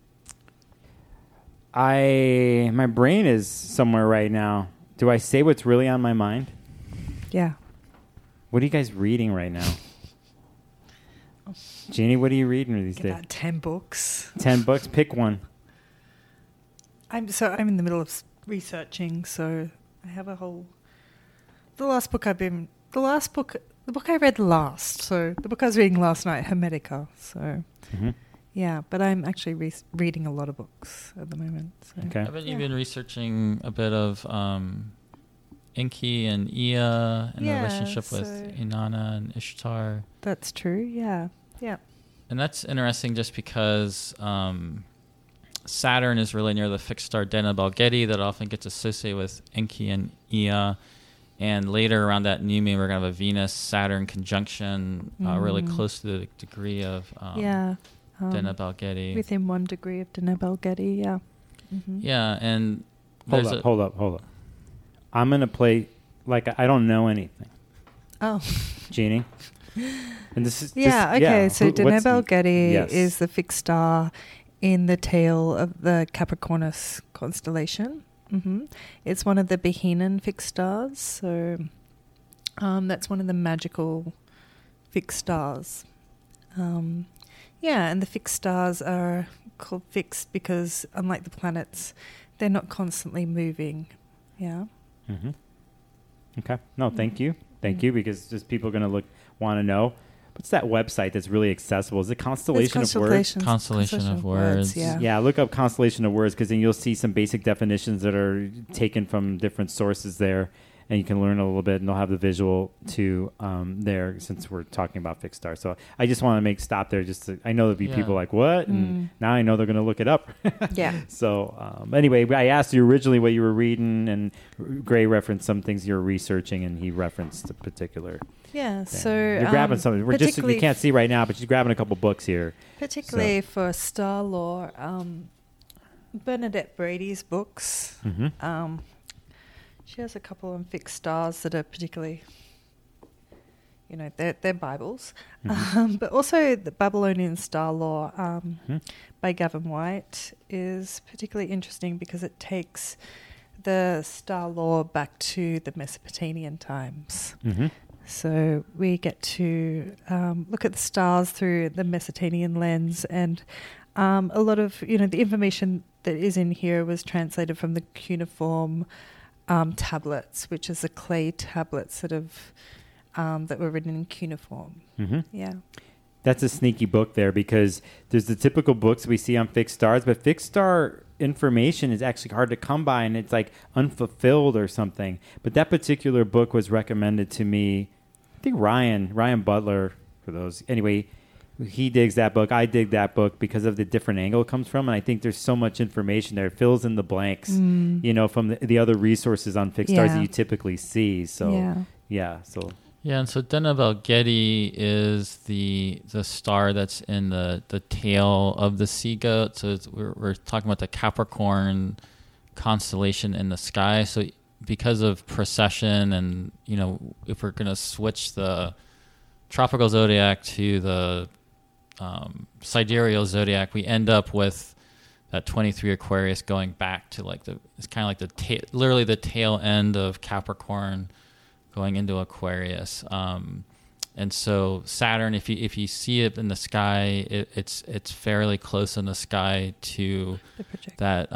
My brain is somewhere right now. Do I say what's really on my mind? Yeah. What are you guys reading right now? Jeannie, what are you reading these days? About 10 books. 10 books? Pick one. I'm in the middle of researching, so I have a whole... The book I read last, so the book I was reading last night, Hermetica, so... Yeah, but I'm actually reading a lot of books at the moment. So. Okay. Haven't you been researching a bit of Enki and Ea and the Yeah, relationship with so- Inanna and Ishtar. That's true. Yeah. Yeah. And that's interesting just because Saturn is really near the fixed star Deneb Algedi that often gets associated with Enki and Ea. And later around that new moon, we're going to have a Venus-Saturn conjunction really close to the degree of Deneb Algedi. Within 1 degree of Deneb Algedi, yeah. Yeah, and Hold up. I'm going to play like I don't know anything. Oh. Jeannie? And this is okay. So Deneb what's- Algedi yes. is the fixed star in the tail of the Capricornus constellation. It's one of the Behinan fixed stars. So that's one of the magical fixed stars. And the fixed stars are called fixed because, unlike the planets, they're not constantly moving. Yeah. Mm-hmm. Okay. No, thank you. Thank you, because just people are going to want to know. What's that website that's really accessible? Is it Constellation of Words? Constellation of Words. Yeah. Yeah, look up Constellation of Words, because then you'll see some basic definitions that are taken from different sources there, and you can learn a little bit, and they'll have the visual too there, since we're talking about fixed stars. So I just want to stop there. I know there'll be people like, what? And now I know they're going to look it up. Yeah. So anyway, I asked you originally what you were reading, and Gray referenced some things you were researching, and he referenced a particular Yeah, thing. so You're grabbing something. We're just, you can't see right now, but she's grabbing a couple books here. Particularly for star lore, Bernadette Brady's books. She has a couple on fixed stars that are particularly, they're Bibles. But also the Babylonian Star Lore by Gavin White is particularly interesting because it takes the star lore back to the Mesopotamian times. So we get to look at the stars through the Mesopotamian lens, and a lot of the information that is in here was translated from the cuneiform tablets, which is the clay tablets that were written in cuneiform. Yeah. That's a sneaky book there, because there's the typical books we see on fixed stars, but fixed star information is actually hard to come by, and it's like unfulfilled or something. But that particular book was recommended to me. I think Ryan Butler, for those. Anyway, he digs that book. I dig that book because of the different angle it comes from, and I think there's so much information there. It fills in the blanks, from the other resources on fixed stars that you typically see. So, and so Deneb Algedi is the star that's in the tail of the sea goat. So we're talking about the Capricorn constellation in the sky. So because of precession, and if we're going to switch the tropical zodiac to the sidereal zodiac, we end up with that 23 Aquarius going back to it's kind of like literally the tail end of Capricorn going into Aquarius. And so Saturn, if you see it in the sky, it's fairly close in the sky to that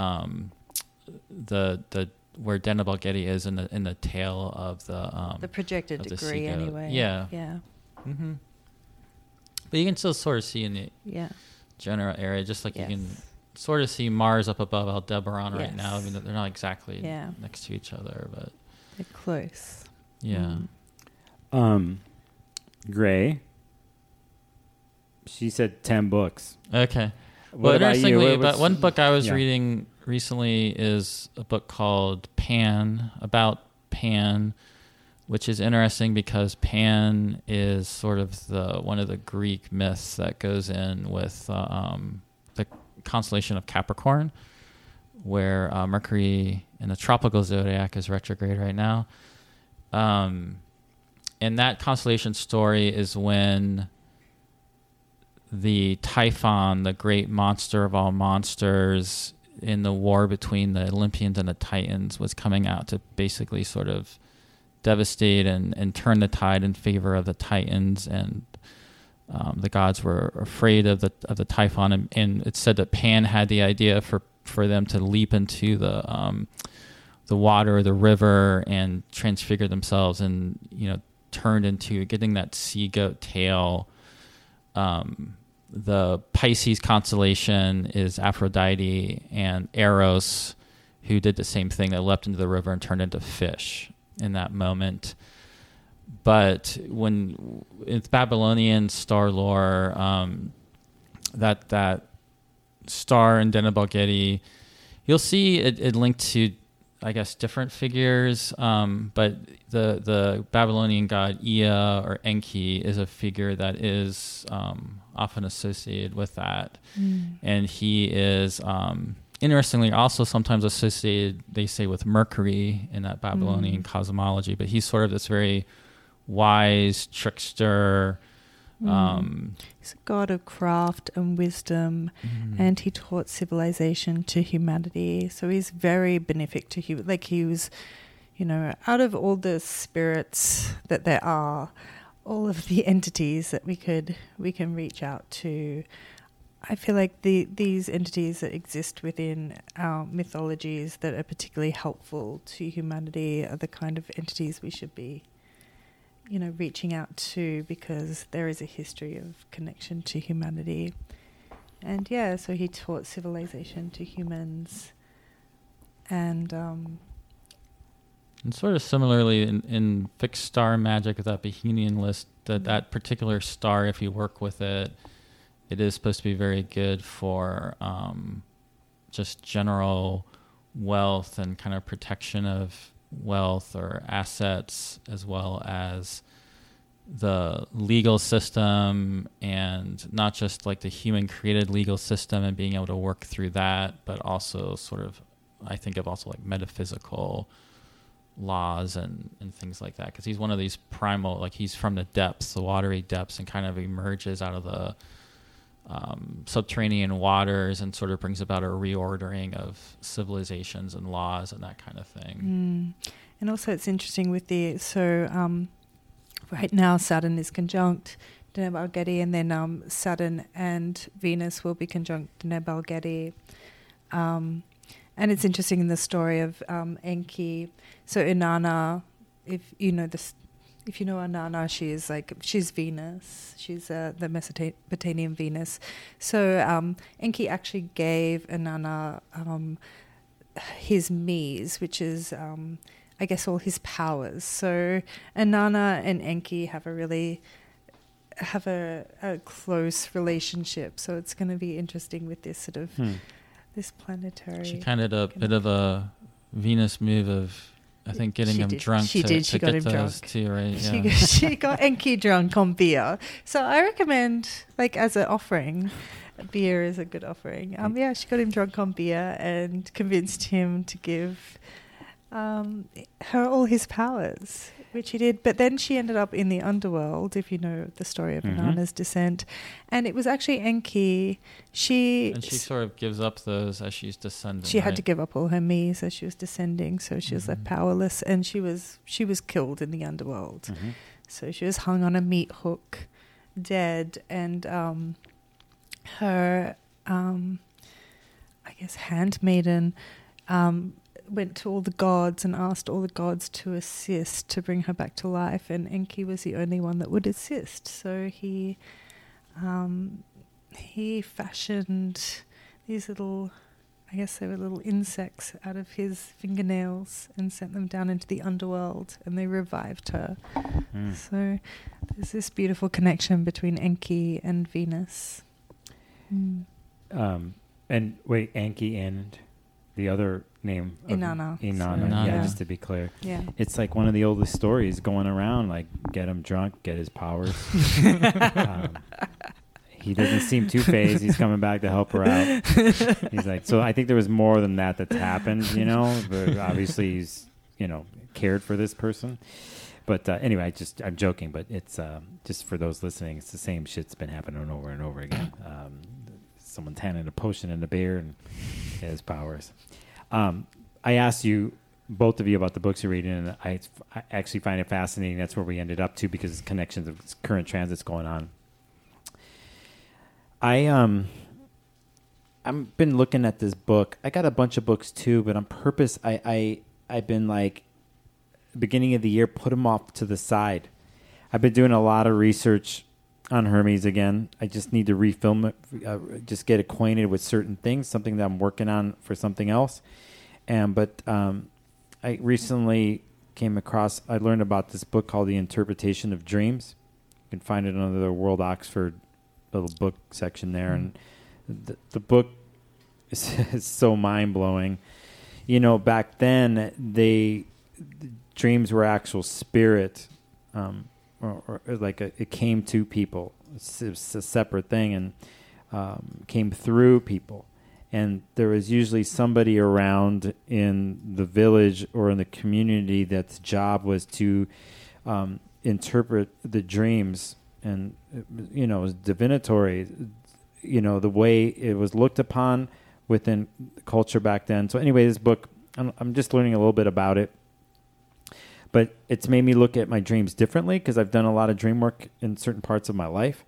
the where Deneb Algedi is in the tail of the projected of the degree sea goat. anyway. Yeah. But you can still sort of see in the general area, just like you can sort of see Mars up above Aldebaran right now. I mean, they're not exactly next to each other, but they're close. Yeah. Gray. She said 10 books. Okay. What about you? Interestingly, but one book I was reading recently is a book called Pan, about Pan, which is interesting because Pan is sort of one of the Greek myths that goes in with the constellation of Capricorn, where Mercury in the tropical zodiac is retrograde right now. And that constellation story is when the Typhon, the great monster of all monsters in the war between the Olympians and the Titans, was coming out to basically sort of devastate and turn the tide in favor of the Titans. And the gods were afraid of the Typhon, and it's said that Pan had the idea for them to leap into the water, the river, and transfigure themselves, and turned into getting that sea goat tail. The Pisces constellation is Aphrodite and Eros, who did the same thing. They leapt into the river and turned into fish. in that moment. But when it's Babylonian star lore, that star in Deneb Gedi, you'll see it linked to, I guess, different figures. But the Babylonian god Ea or Enki is a figure that is often associated with that. And he is, interestingly, also sometimes associated, they say, with Mercury in that Babylonian cosmology. But he's sort of this very wise trickster. He's a god of craft and wisdom, and he taught civilization to humanity. So he's very benefic to human. Like, he was, out of all the spirits that there are, all of the entities that we can reach out to, I feel like these entities that exist within our mythologies that are particularly helpful to humanity are the kind of entities we should be reaching out to, because there is a history of connection to humanity. And so he taught civilization to humans. And sort of similarly in fixed star magic, with that Bohemian list, that particular star, if you work with it, it is supposed to be very good for just general wealth and kind of protection of wealth or assets, as well as the legal system, and not just like the human created legal system and being able to work through that, but also sort of, I think of also like metaphysical laws and things like that, because he's one of these primal, like he's from the depths, the watery depths, and kind of emerges out of the subterranean waters and sort of brings about a reordering of civilizations and laws and that kind of thing. And also it's interesting with right now Saturn is conjunct Deneb Gedi, and then Saturn and Venus will be conjunct Deneb Gedi. And it's interesting in the story of Enki. So Inanna, if you know Inanna, she's Venus. She's the Mesopotamian Venus. So Enki actually gave Inanna his Mies, which is, I guess, all his powers. So Inanna and Enki have a close relationship. So it's going to be interesting with this sort of this planetary. She kind of did a bit of a Venus move of, I think, getting him drunk. She got him drunk too, right? Yeah. She got Enki drunk on beer. So I recommend, like, as an offering, beer is a good offering. She got him drunk on beer and convinced him to give her all his powers, which he did. But then she ended up in the underworld, if you know the story of Inanna's descent. And it was actually Enki. She sort of gives up those as she's descending. She had to give up all her Mies as she was descending, so she was left powerless, and she was killed in the underworld. So she was hung on a meat hook, dead, and her, I guess, handmaiden went to all the gods and asked all the gods to assist to bring her back to life, and Enki was the only one that would assist. So he fashioned these little, I guess they were little insects, out of his fingernails and sent them down into the underworld, and they revived her. So there's this beautiful connection between Enki and Venus. And wait, Enki and the other name of Inanna. Inanna. Yeah, just to be clear. Yeah. It's like one of the oldest stories going around, like, get him drunk, get his powers. He doesn't seem too phased. He's coming back to help her out. He's like, so I think there was more than that's happened, but obviously he's, cared for this person. But anyway, I'm joking, but it's just for those listening, it's the same shit's been happening over and over again. Someone's handing a potion in a beer and he has powers. I asked you, both of you, about the books you're reading, and I actually find it fascinating. That's where we ended up to, because connections of current transits going on. I've been looking at this book. I got a bunch of books too, but on purpose, I've been like, beginning of the year, put them off to the side. I've been doing a lot of research on Hermes again. I just need to refilm it, just get acquainted with certain things, something that I'm working on for something else. But I recently I learned about this book called The Interpretation of Dreams. You can find it under the World Oxford little book section there. And the book is so mind-blowing. You know, back then, dreams were actual spirit, or like it came to people. It's a separate thing, and came through people. And there was usually somebody around in the village or in the community that's job was to interpret the dreams. And, you know, it was divinatory, you know, the way it was looked upon within culture back then. So anyway, this book, I'm just learning a little bit about it. But it's made me look at my dreams differently because I've done a lot of dream work in certain parts of my life.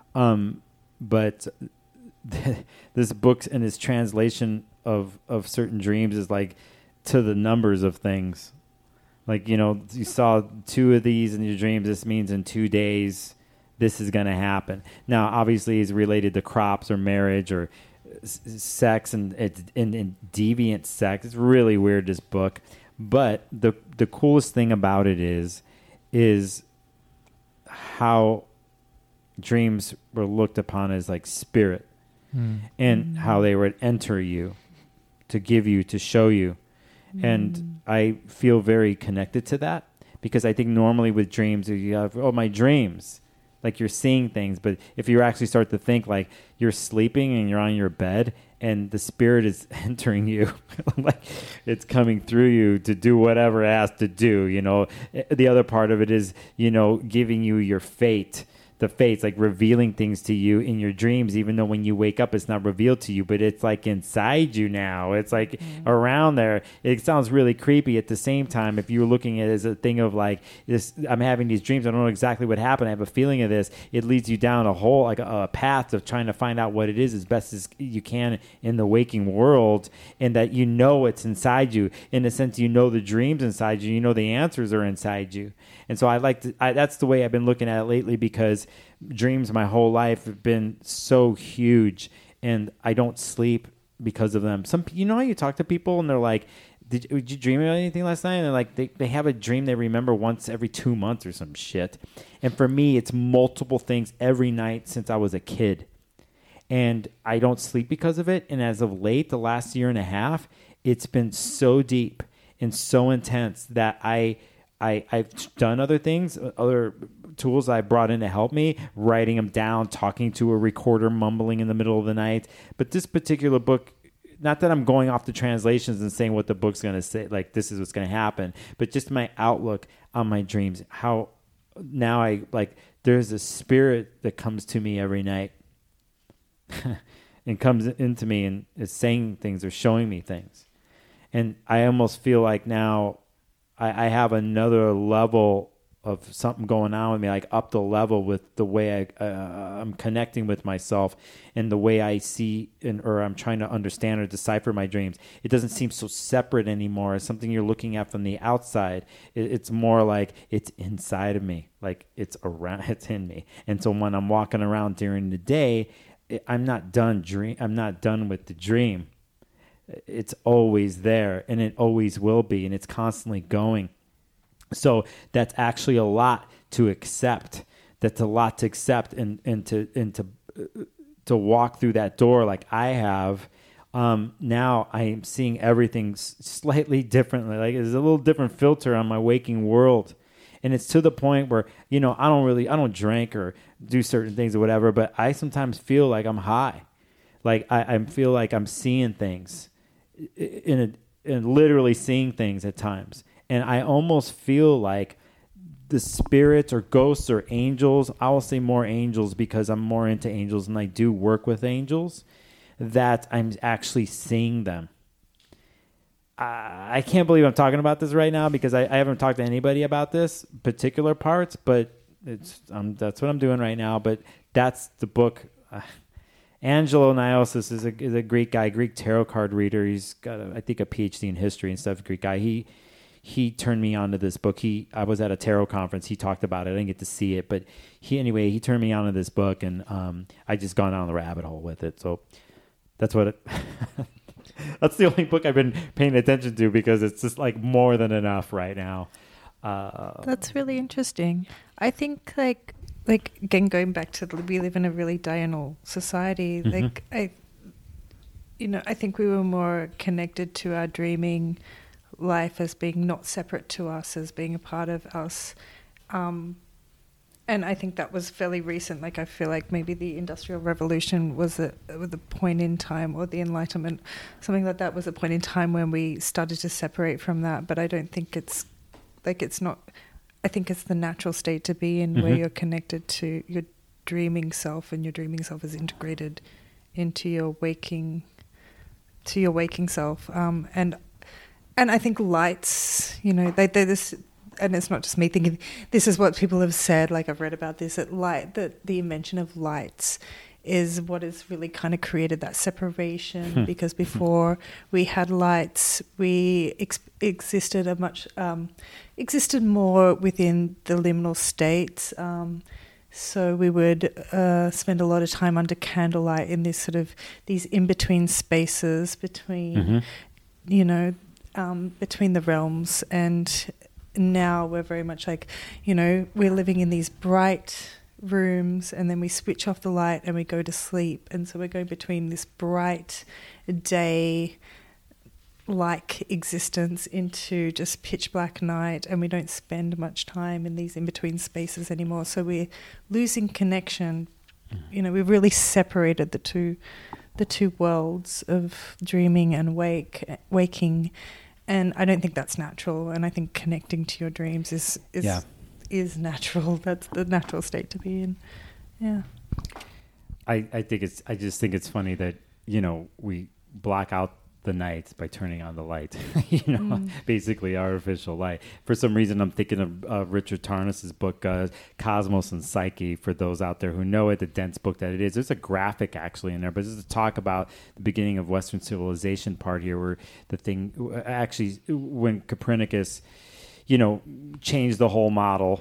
But this book and its translation of certain dreams is like to the numbers of things. Like, you know, you saw 2 of these in your dreams. This means in 2 days, this is going to happen. Now, obviously, it's related to crops or marriage or sex and deviant sex. It's really weird, this book. But the coolest thing about it is how dreams were looked upon as like spirit. And how they would enter you, to give you, to show you. And I feel very connected to that because I think normally with dreams, you have, my dreams. Like you're seeing things. But if you actually start to think like you're sleeping and you're on your bed and the spirit is entering you, like it's coming through you to do whatever it has to do, you know. The other part of it is, you know, giving you your fate. The fates, like revealing things to you in your dreams, even though when you wake up, it's not revealed to you, but it's like inside you now. It's like around there. It sounds really creepy at the same time. If you're looking at it as a thing of like this, I'm having these dreams. I don't know exactly what happened. I have a feeling of this. It leads you down a whole, like a path of trying to find out what it is as best as you can in the waking world. And that, you know, it's inside you in a sense, you know, the dreams inside you, you know, the answers are inside you. And so that's the way I've been looking at it lately, because dreams my whole life have been so huge and I don't sleep because of them. You know how you talk to people and they're like, did you dream about anything last night? And they're like, they have a dream they remember once every 2 months or some shit. And for me, it's multiple things every night since I was a kid. And I don't sleep because of it. And as of late, the last year and a half, it's been so deep and so intense that I've done other things, other tools I brought in to help me, writing them down, talking to a recorder, mumbling in the middle of the night. But this particular book, not that I'm going off the translations and saying what the book's going to say, like this is what's going to happen, but just my outlook on my dreams, how now there's a spirit that comes to me every night and comes into me and is saying things or showing me things. And I almost feel like now I have another level of something going on with me, like up the level with the way I'm connecting with myself and the way I see or I'm trying to understand or decipher my dreams. It doesn't seem so separate anymore as something you're looking at from the outside. It's more like it's inside of me, like it's in me. And so when I'm walking around during the day, I'm not done with the dream. It's always there and it always will be, and it's constantly going. So that's actually a lot to accept. That's a lot to accept and to walk through that door like I have. Now I am seeing everything slightly differently. Like there's a little different filter on my waking world. And it's to the point where, you know, I don't drink or do certain things or whatever, but I sometimes feel like I'm high. Like I feel like I'm seeing things and literally seeing things at times. And I almost feel like the spirits or ghosts or angels, I will say more angels because I'm more into angels and I do work with angels, that I'm actually seeing them. I can't believe I'm talking about this right now because I haven't talked to anybody about this particular parts, but that's what I'm doing right now. But that's the book. Angelo Niosis is a Greek guy, Greek tarot card reader. He's got, I think, a PhD in history and stuff. Greek guy. He turned me on to this book. I was at a tarot conference. He talked about it. I didn't get to see it, but he turned me on to this book, and I just gone down the rabbit hole with it. So that's what it. That's the only book I've been paying attention to because it's just like more than enough right now. That's really interesting. I think like again going back to we live in a really diurnal society. Like I think we were more connected to our dreaming life as being not separate to us, as being a part of us. And I think that was fairly recent. Like I feel like maybe the Industrial Revolution was the point in time, or the Enlightenment, something like that was a point in time when we started to separate from that. But I don't think it's not. I think it's the natural state to be in, where you're connected to your dreaming self, and your dreaming self is integrated into your waking self. And I think lights, they're this. And it's not just me thinking, this is what people have said, like I've read about this, that the invention of lights is what has really kind of created that separation, because before we had lights, we existed more within the liminal states. So we would spend a lot of time under candlelight in this sort of these in-between spaces between, between the realms. And now we're very much like, we're living in these bright rooms, and then we switch off the light and we go to sleep. And so we're going between this bright day like existence into just pitch black night, and we don't spend much time in these in-between spaces anymore. So we're losing connection. We've really separated the two worlds of dreaming and waking. And I don't think that's natural. And I think connecting to your dreams is natural. That's the natural state to be in. Yeah. I just think it's funny that, we block out the nights by turning on the light, basically artificial light. For some reason, I'm thinking of Richard Tarnas's book, Cosmos and Psyche, for those out there who know it, the dense book that it is. There's a graphic actually in there, but this is a talk about the beginning of Western civilization part here, where the thing, actually, when Copernicus, changed the whole model,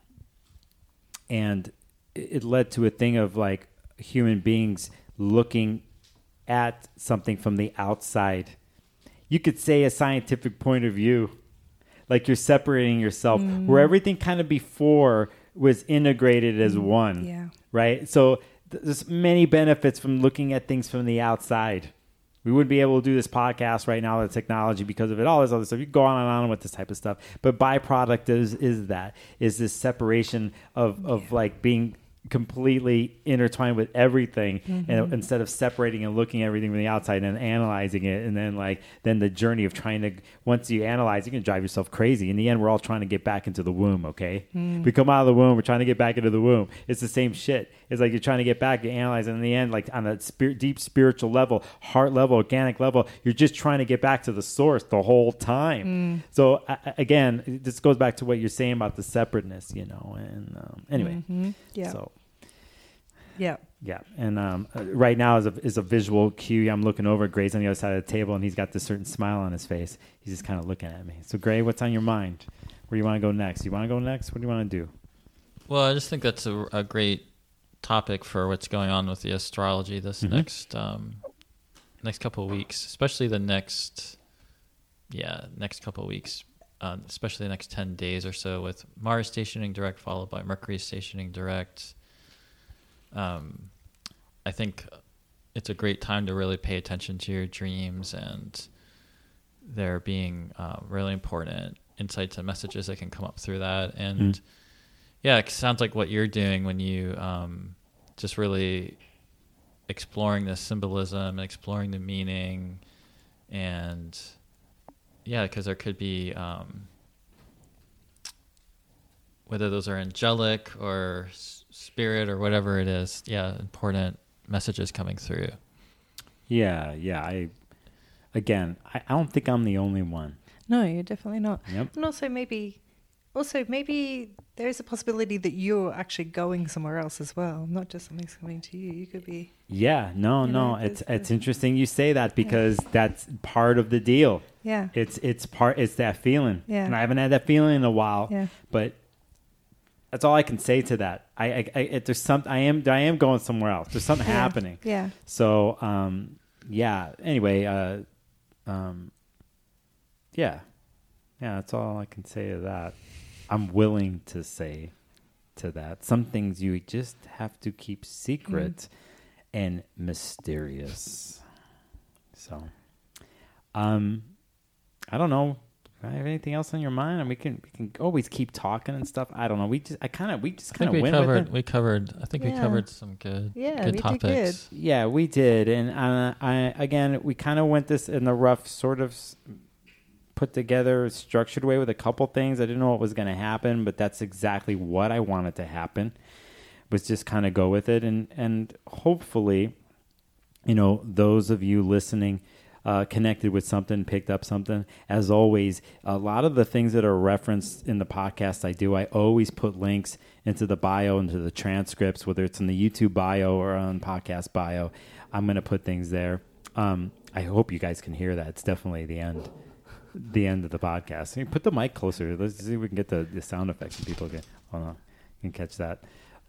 and it led to a thing of like human beings looking at something from the outside. You could say a scientific point of view, like you're separating yourself, where everything kind of before was integrated as one, right? So there's many benefits from looking at things from the outside. We wouldn't be able to do this podcast right now, the technology, because of it, all this other stuff. You go on and on with this type of stuff. But byproduct is this separation of like being completely intertwined with everything, and instead of separating and looking at everything from the outside and analyzing it, and then the journey of trying to, once you analyze, you can drive yourself crazy. In the end, we're all trying to get back into the womb. Okay, we come out of the womb, we're trying to get back into the womb. It's the same shit. It's like you're trying to get back, you analyze, and in the end, like on a deep spiritual level, heart level, organic level, you're just trying to get back to the source the whole time. So again, this goes back to what you're saying about the separateness, and anyway. So yeah, and right now is a visual cue. I'm looking over at Gray's on the other side of the table, and he's got this certain smile on his face. He's just kind of looking at me. So Gray, what's on your mind? Where do you want to go next? You want to go next? What do you want to do? Well, I just think that's a great topic for what's going on with the astrology this next couple of weeks, especially the next couple of weeks, especially the next 10 days or so, with Mars stationing direct followed by Mercury stationing direct. I think it's a great time to really pay attention to your dreams, and there being really important insights and messages that can come up through that. And it sounds like what you're doing when you just really exploring the symbolism and exploring the meaning, and because there could be whether those are angelic or spirit or whatever it is, important messages coming through. I don't think I'm the only one. No, you're definitely not. Yep. And also maybe there's a possibility that you're actually going somewhere else as well, not just something's coming to you. You could be. Yeah, no. It's interesting you say that, because that's part of the deal. Yeah. It's that feeling. Yeah. And I haven't had that feeling in a while. Yeah. But that's all I can say to that. There's something. I am going somewhere else. There's something happening. Yeah. So anyway, that's all I can say to that. I'm willing to say to that. Some things you just have to keep secret and mysterious. So, I don't know. Do I have anything else on your mind? And we can always keep talking and stuff. I don't know. We just kind of went with it. We covered some good topics. Did good. Yeah, we did. And we kind of went this in a rough sort of put together, structured way with a couple things. I didn't know what was going to happen, but that's exactly what I wanted to happen. Was just kind of go with it, and hopefully, those of you listening connected with something, picked up something. As always, a lot of the things that are referenced in the podcast I always put links into the bio, into the transcripts, whether it's in the YouTube bio or on podcast bio. I'm going to put things there. I hope you guys can hear that. It's definitely the end of the podcast. Put the mic closer. Let's see if we can get the sound effects and people can catch that.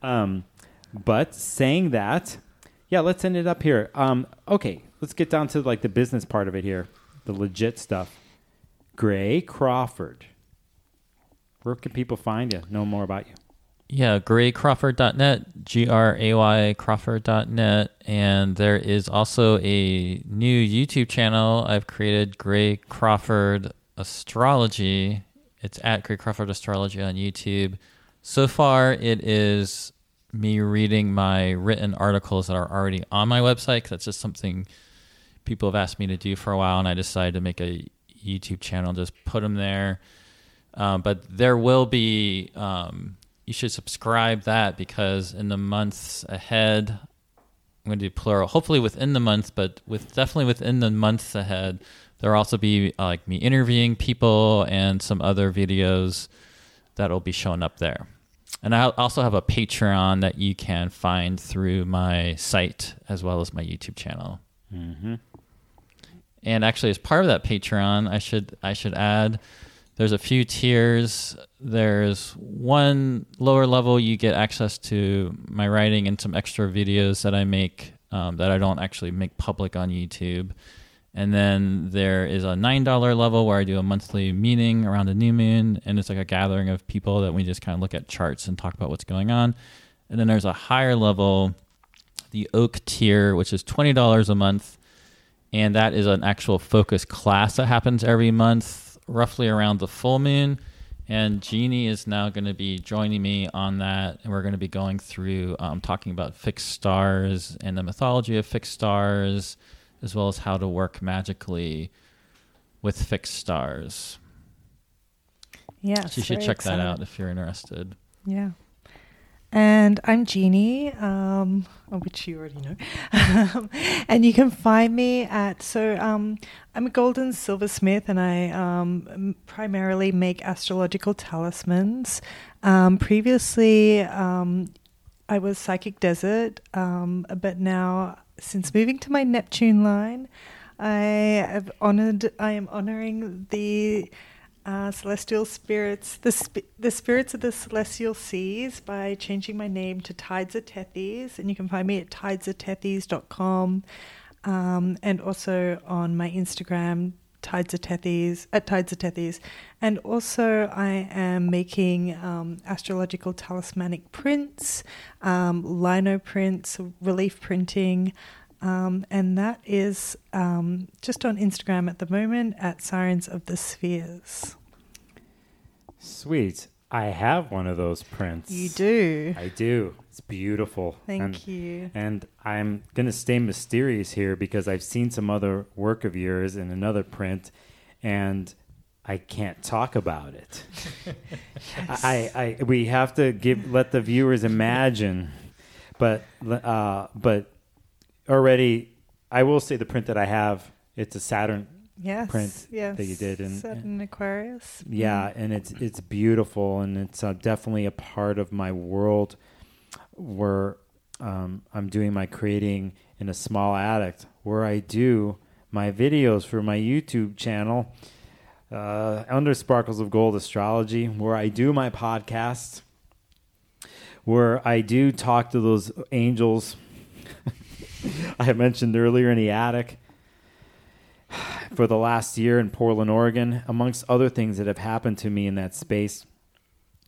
But saying that, yeah, let's end it up here. Okay, let's get down to like the business part of it here, the legit stuff. Gray Crawford. Where can people find you? Know more about you? Yeah, graycrawford.net, GRAY Crawford.net. And there is also a new YouTube channel I've created, Gray Crawford Astrology. It's at Gray Crawford Astrology on YouTube. So far, it is me reading my written articles that are already on my website, 'cause that's just something people have asked me to do for a while, and I decided to make a YouTube channel, just put them there. But there will be... you should subscribe that, because in the months ahead, I'm going to do plural, hopefully within the month, but definitely within the months ahead, there'll also be like me interviewing people and some other videos that'll be showing up there. And I also have a Patreon that you can find through my site as well as my YouTube channel. Mm-hmm. And actually, as part of that Patreon, I should add, there's a few tiers. There's one lower level, you get access to my writing and some extra videos that I make that I don't actually make public on YouTube. And then there is a $9 level where I do a monthly meeting around a new moon, and it's like a gathering of people that we just kind of look at charts and talk about what's going on. And then there's a higher level, the Oak tier, which is $20 a month, and that is an actual focus class that happens every month, roughly around the full moon. And Jeannie is now going to be joining me on that, and we're going to be going through talking about fixed stars and the mythology of fixed stars, as well as how to work magically with fixed stars. Yeah, so you should check that out if you're interested. Yeah. And I'm Jeannie, which you already know. And you can find me I'm a gold and silversmith, and I primarily make astrological talismans. Previously, I was Psychic Desert, but now, since moving to my Neptune line, I am honoring the celestial spirits, the spirits of the celestial seas, by changing my name to Tides of Tethys, and you can find me at tidesofTethys.com, and also on my Instagram, Tides of Tethys, and also I am making astrological talismanic prints, lino prints, relief printing, and that is just on Instagram at the moment at Sirens of the Spheres. Sweet. I have one of those prints. You do? I do. It's beautiful. Thank you. And I'm going to stay mysterious here because I've seen some other work of yours in another print, and I can't talk about it. Yes. We have to let the viewers imagine, but already I will say the print that I have, it's a Saturn print that you did, and Saturn Aquarius. Yeah, and it's beautiful, and it's definitely a part of my world where I'm doing my creating in a small attic, where I do my videos for my YouTube channel under Sparkles of Gold Astrology, where I do my podcast, where I do talk to those angels I mentioned earlier in the attic for the last year in Portland, Oregon, amongst other things that have happened to me in that space.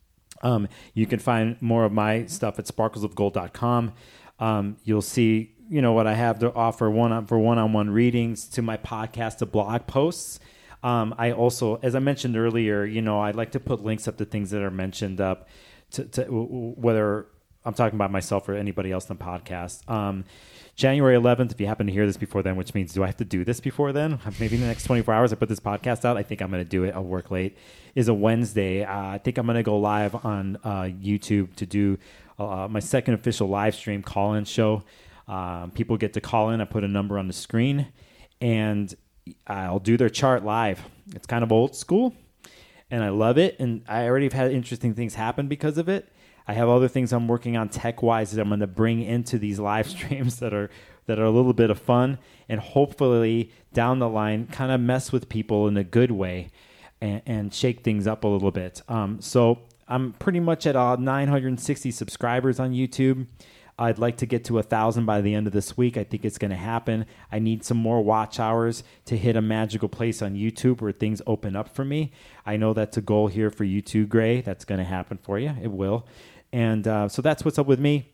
You can find more of my stuff at sparklesofgold.com. You'll see, what I have to offer for one-on-one readings, to my podcast, to blog posts. I also, as I mentioned earlier, I like to put links up to things that are mentioned up to whether I'm talking about myself or anybody else on the podcast. January 11th, if you happen to hear this before then, which means do I have to do this before then? Maybe in the next 24 hours I put this podcast out. I think I'm going to do it. I'll work late. Is a Wednesday. I think I'm going to go live on YouTube to do my second official live stream call-in show. People get to call in. I put a number on the screen, and I'll do their chart live. It's kind of old school, and I love it. And I already have had interesting things happen because of it. I have other things I'm working on tech-wise that I'm going to bring into these live streams that are a little bit of fun, and hopefully down the line kind of mess with people in a good way and shake things up a little bit. So I'm pretty much at 960 subscribers on YouTube. I'd like to get to 1,000 by the end of this week. I think it's going to happen. I need some more watch hours to hit a magical place on YouTube where things open up for me. I know that's a goal here for you too, Gray. That's going to happen for you. It will. And so that's what's up with me.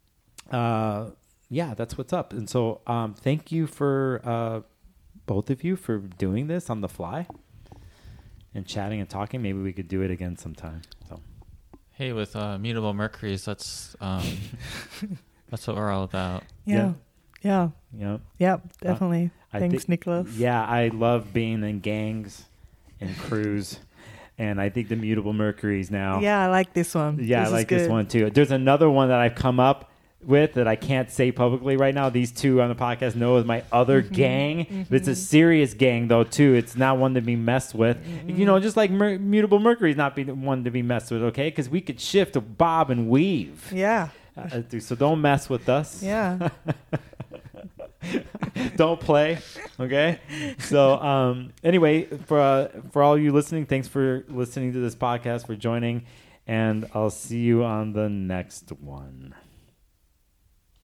That's what's up. And so thank you for both of you for doing this on the fly and chatting and talking. Maybe we could do it again sometime. So. Hey, with Mutable Mercuries, that's what we're all about. Yeah. Definitely. Thanks, Nicholas. Yeah, I love being in gangs and crews. And I think the Mutable Mercuries now. Yeah, I like this one. Yeah, I like this one too. There's another one that I've come up with that I can't say publicly right now. These two on the podcast know is my other gang. Mm-hmm. It's a serious gang though too. It's not one to be messed with. Mm-hmm. Just like Mutable Mercury is not one to be messed with. Okay, because we could shift, bob, and weave. Yeah. So don't mess with us. Yeah. Don't play. Okay. So anyway, for all you listening, thanks for listening to this podcast, for joining, and I'll see you on the next one.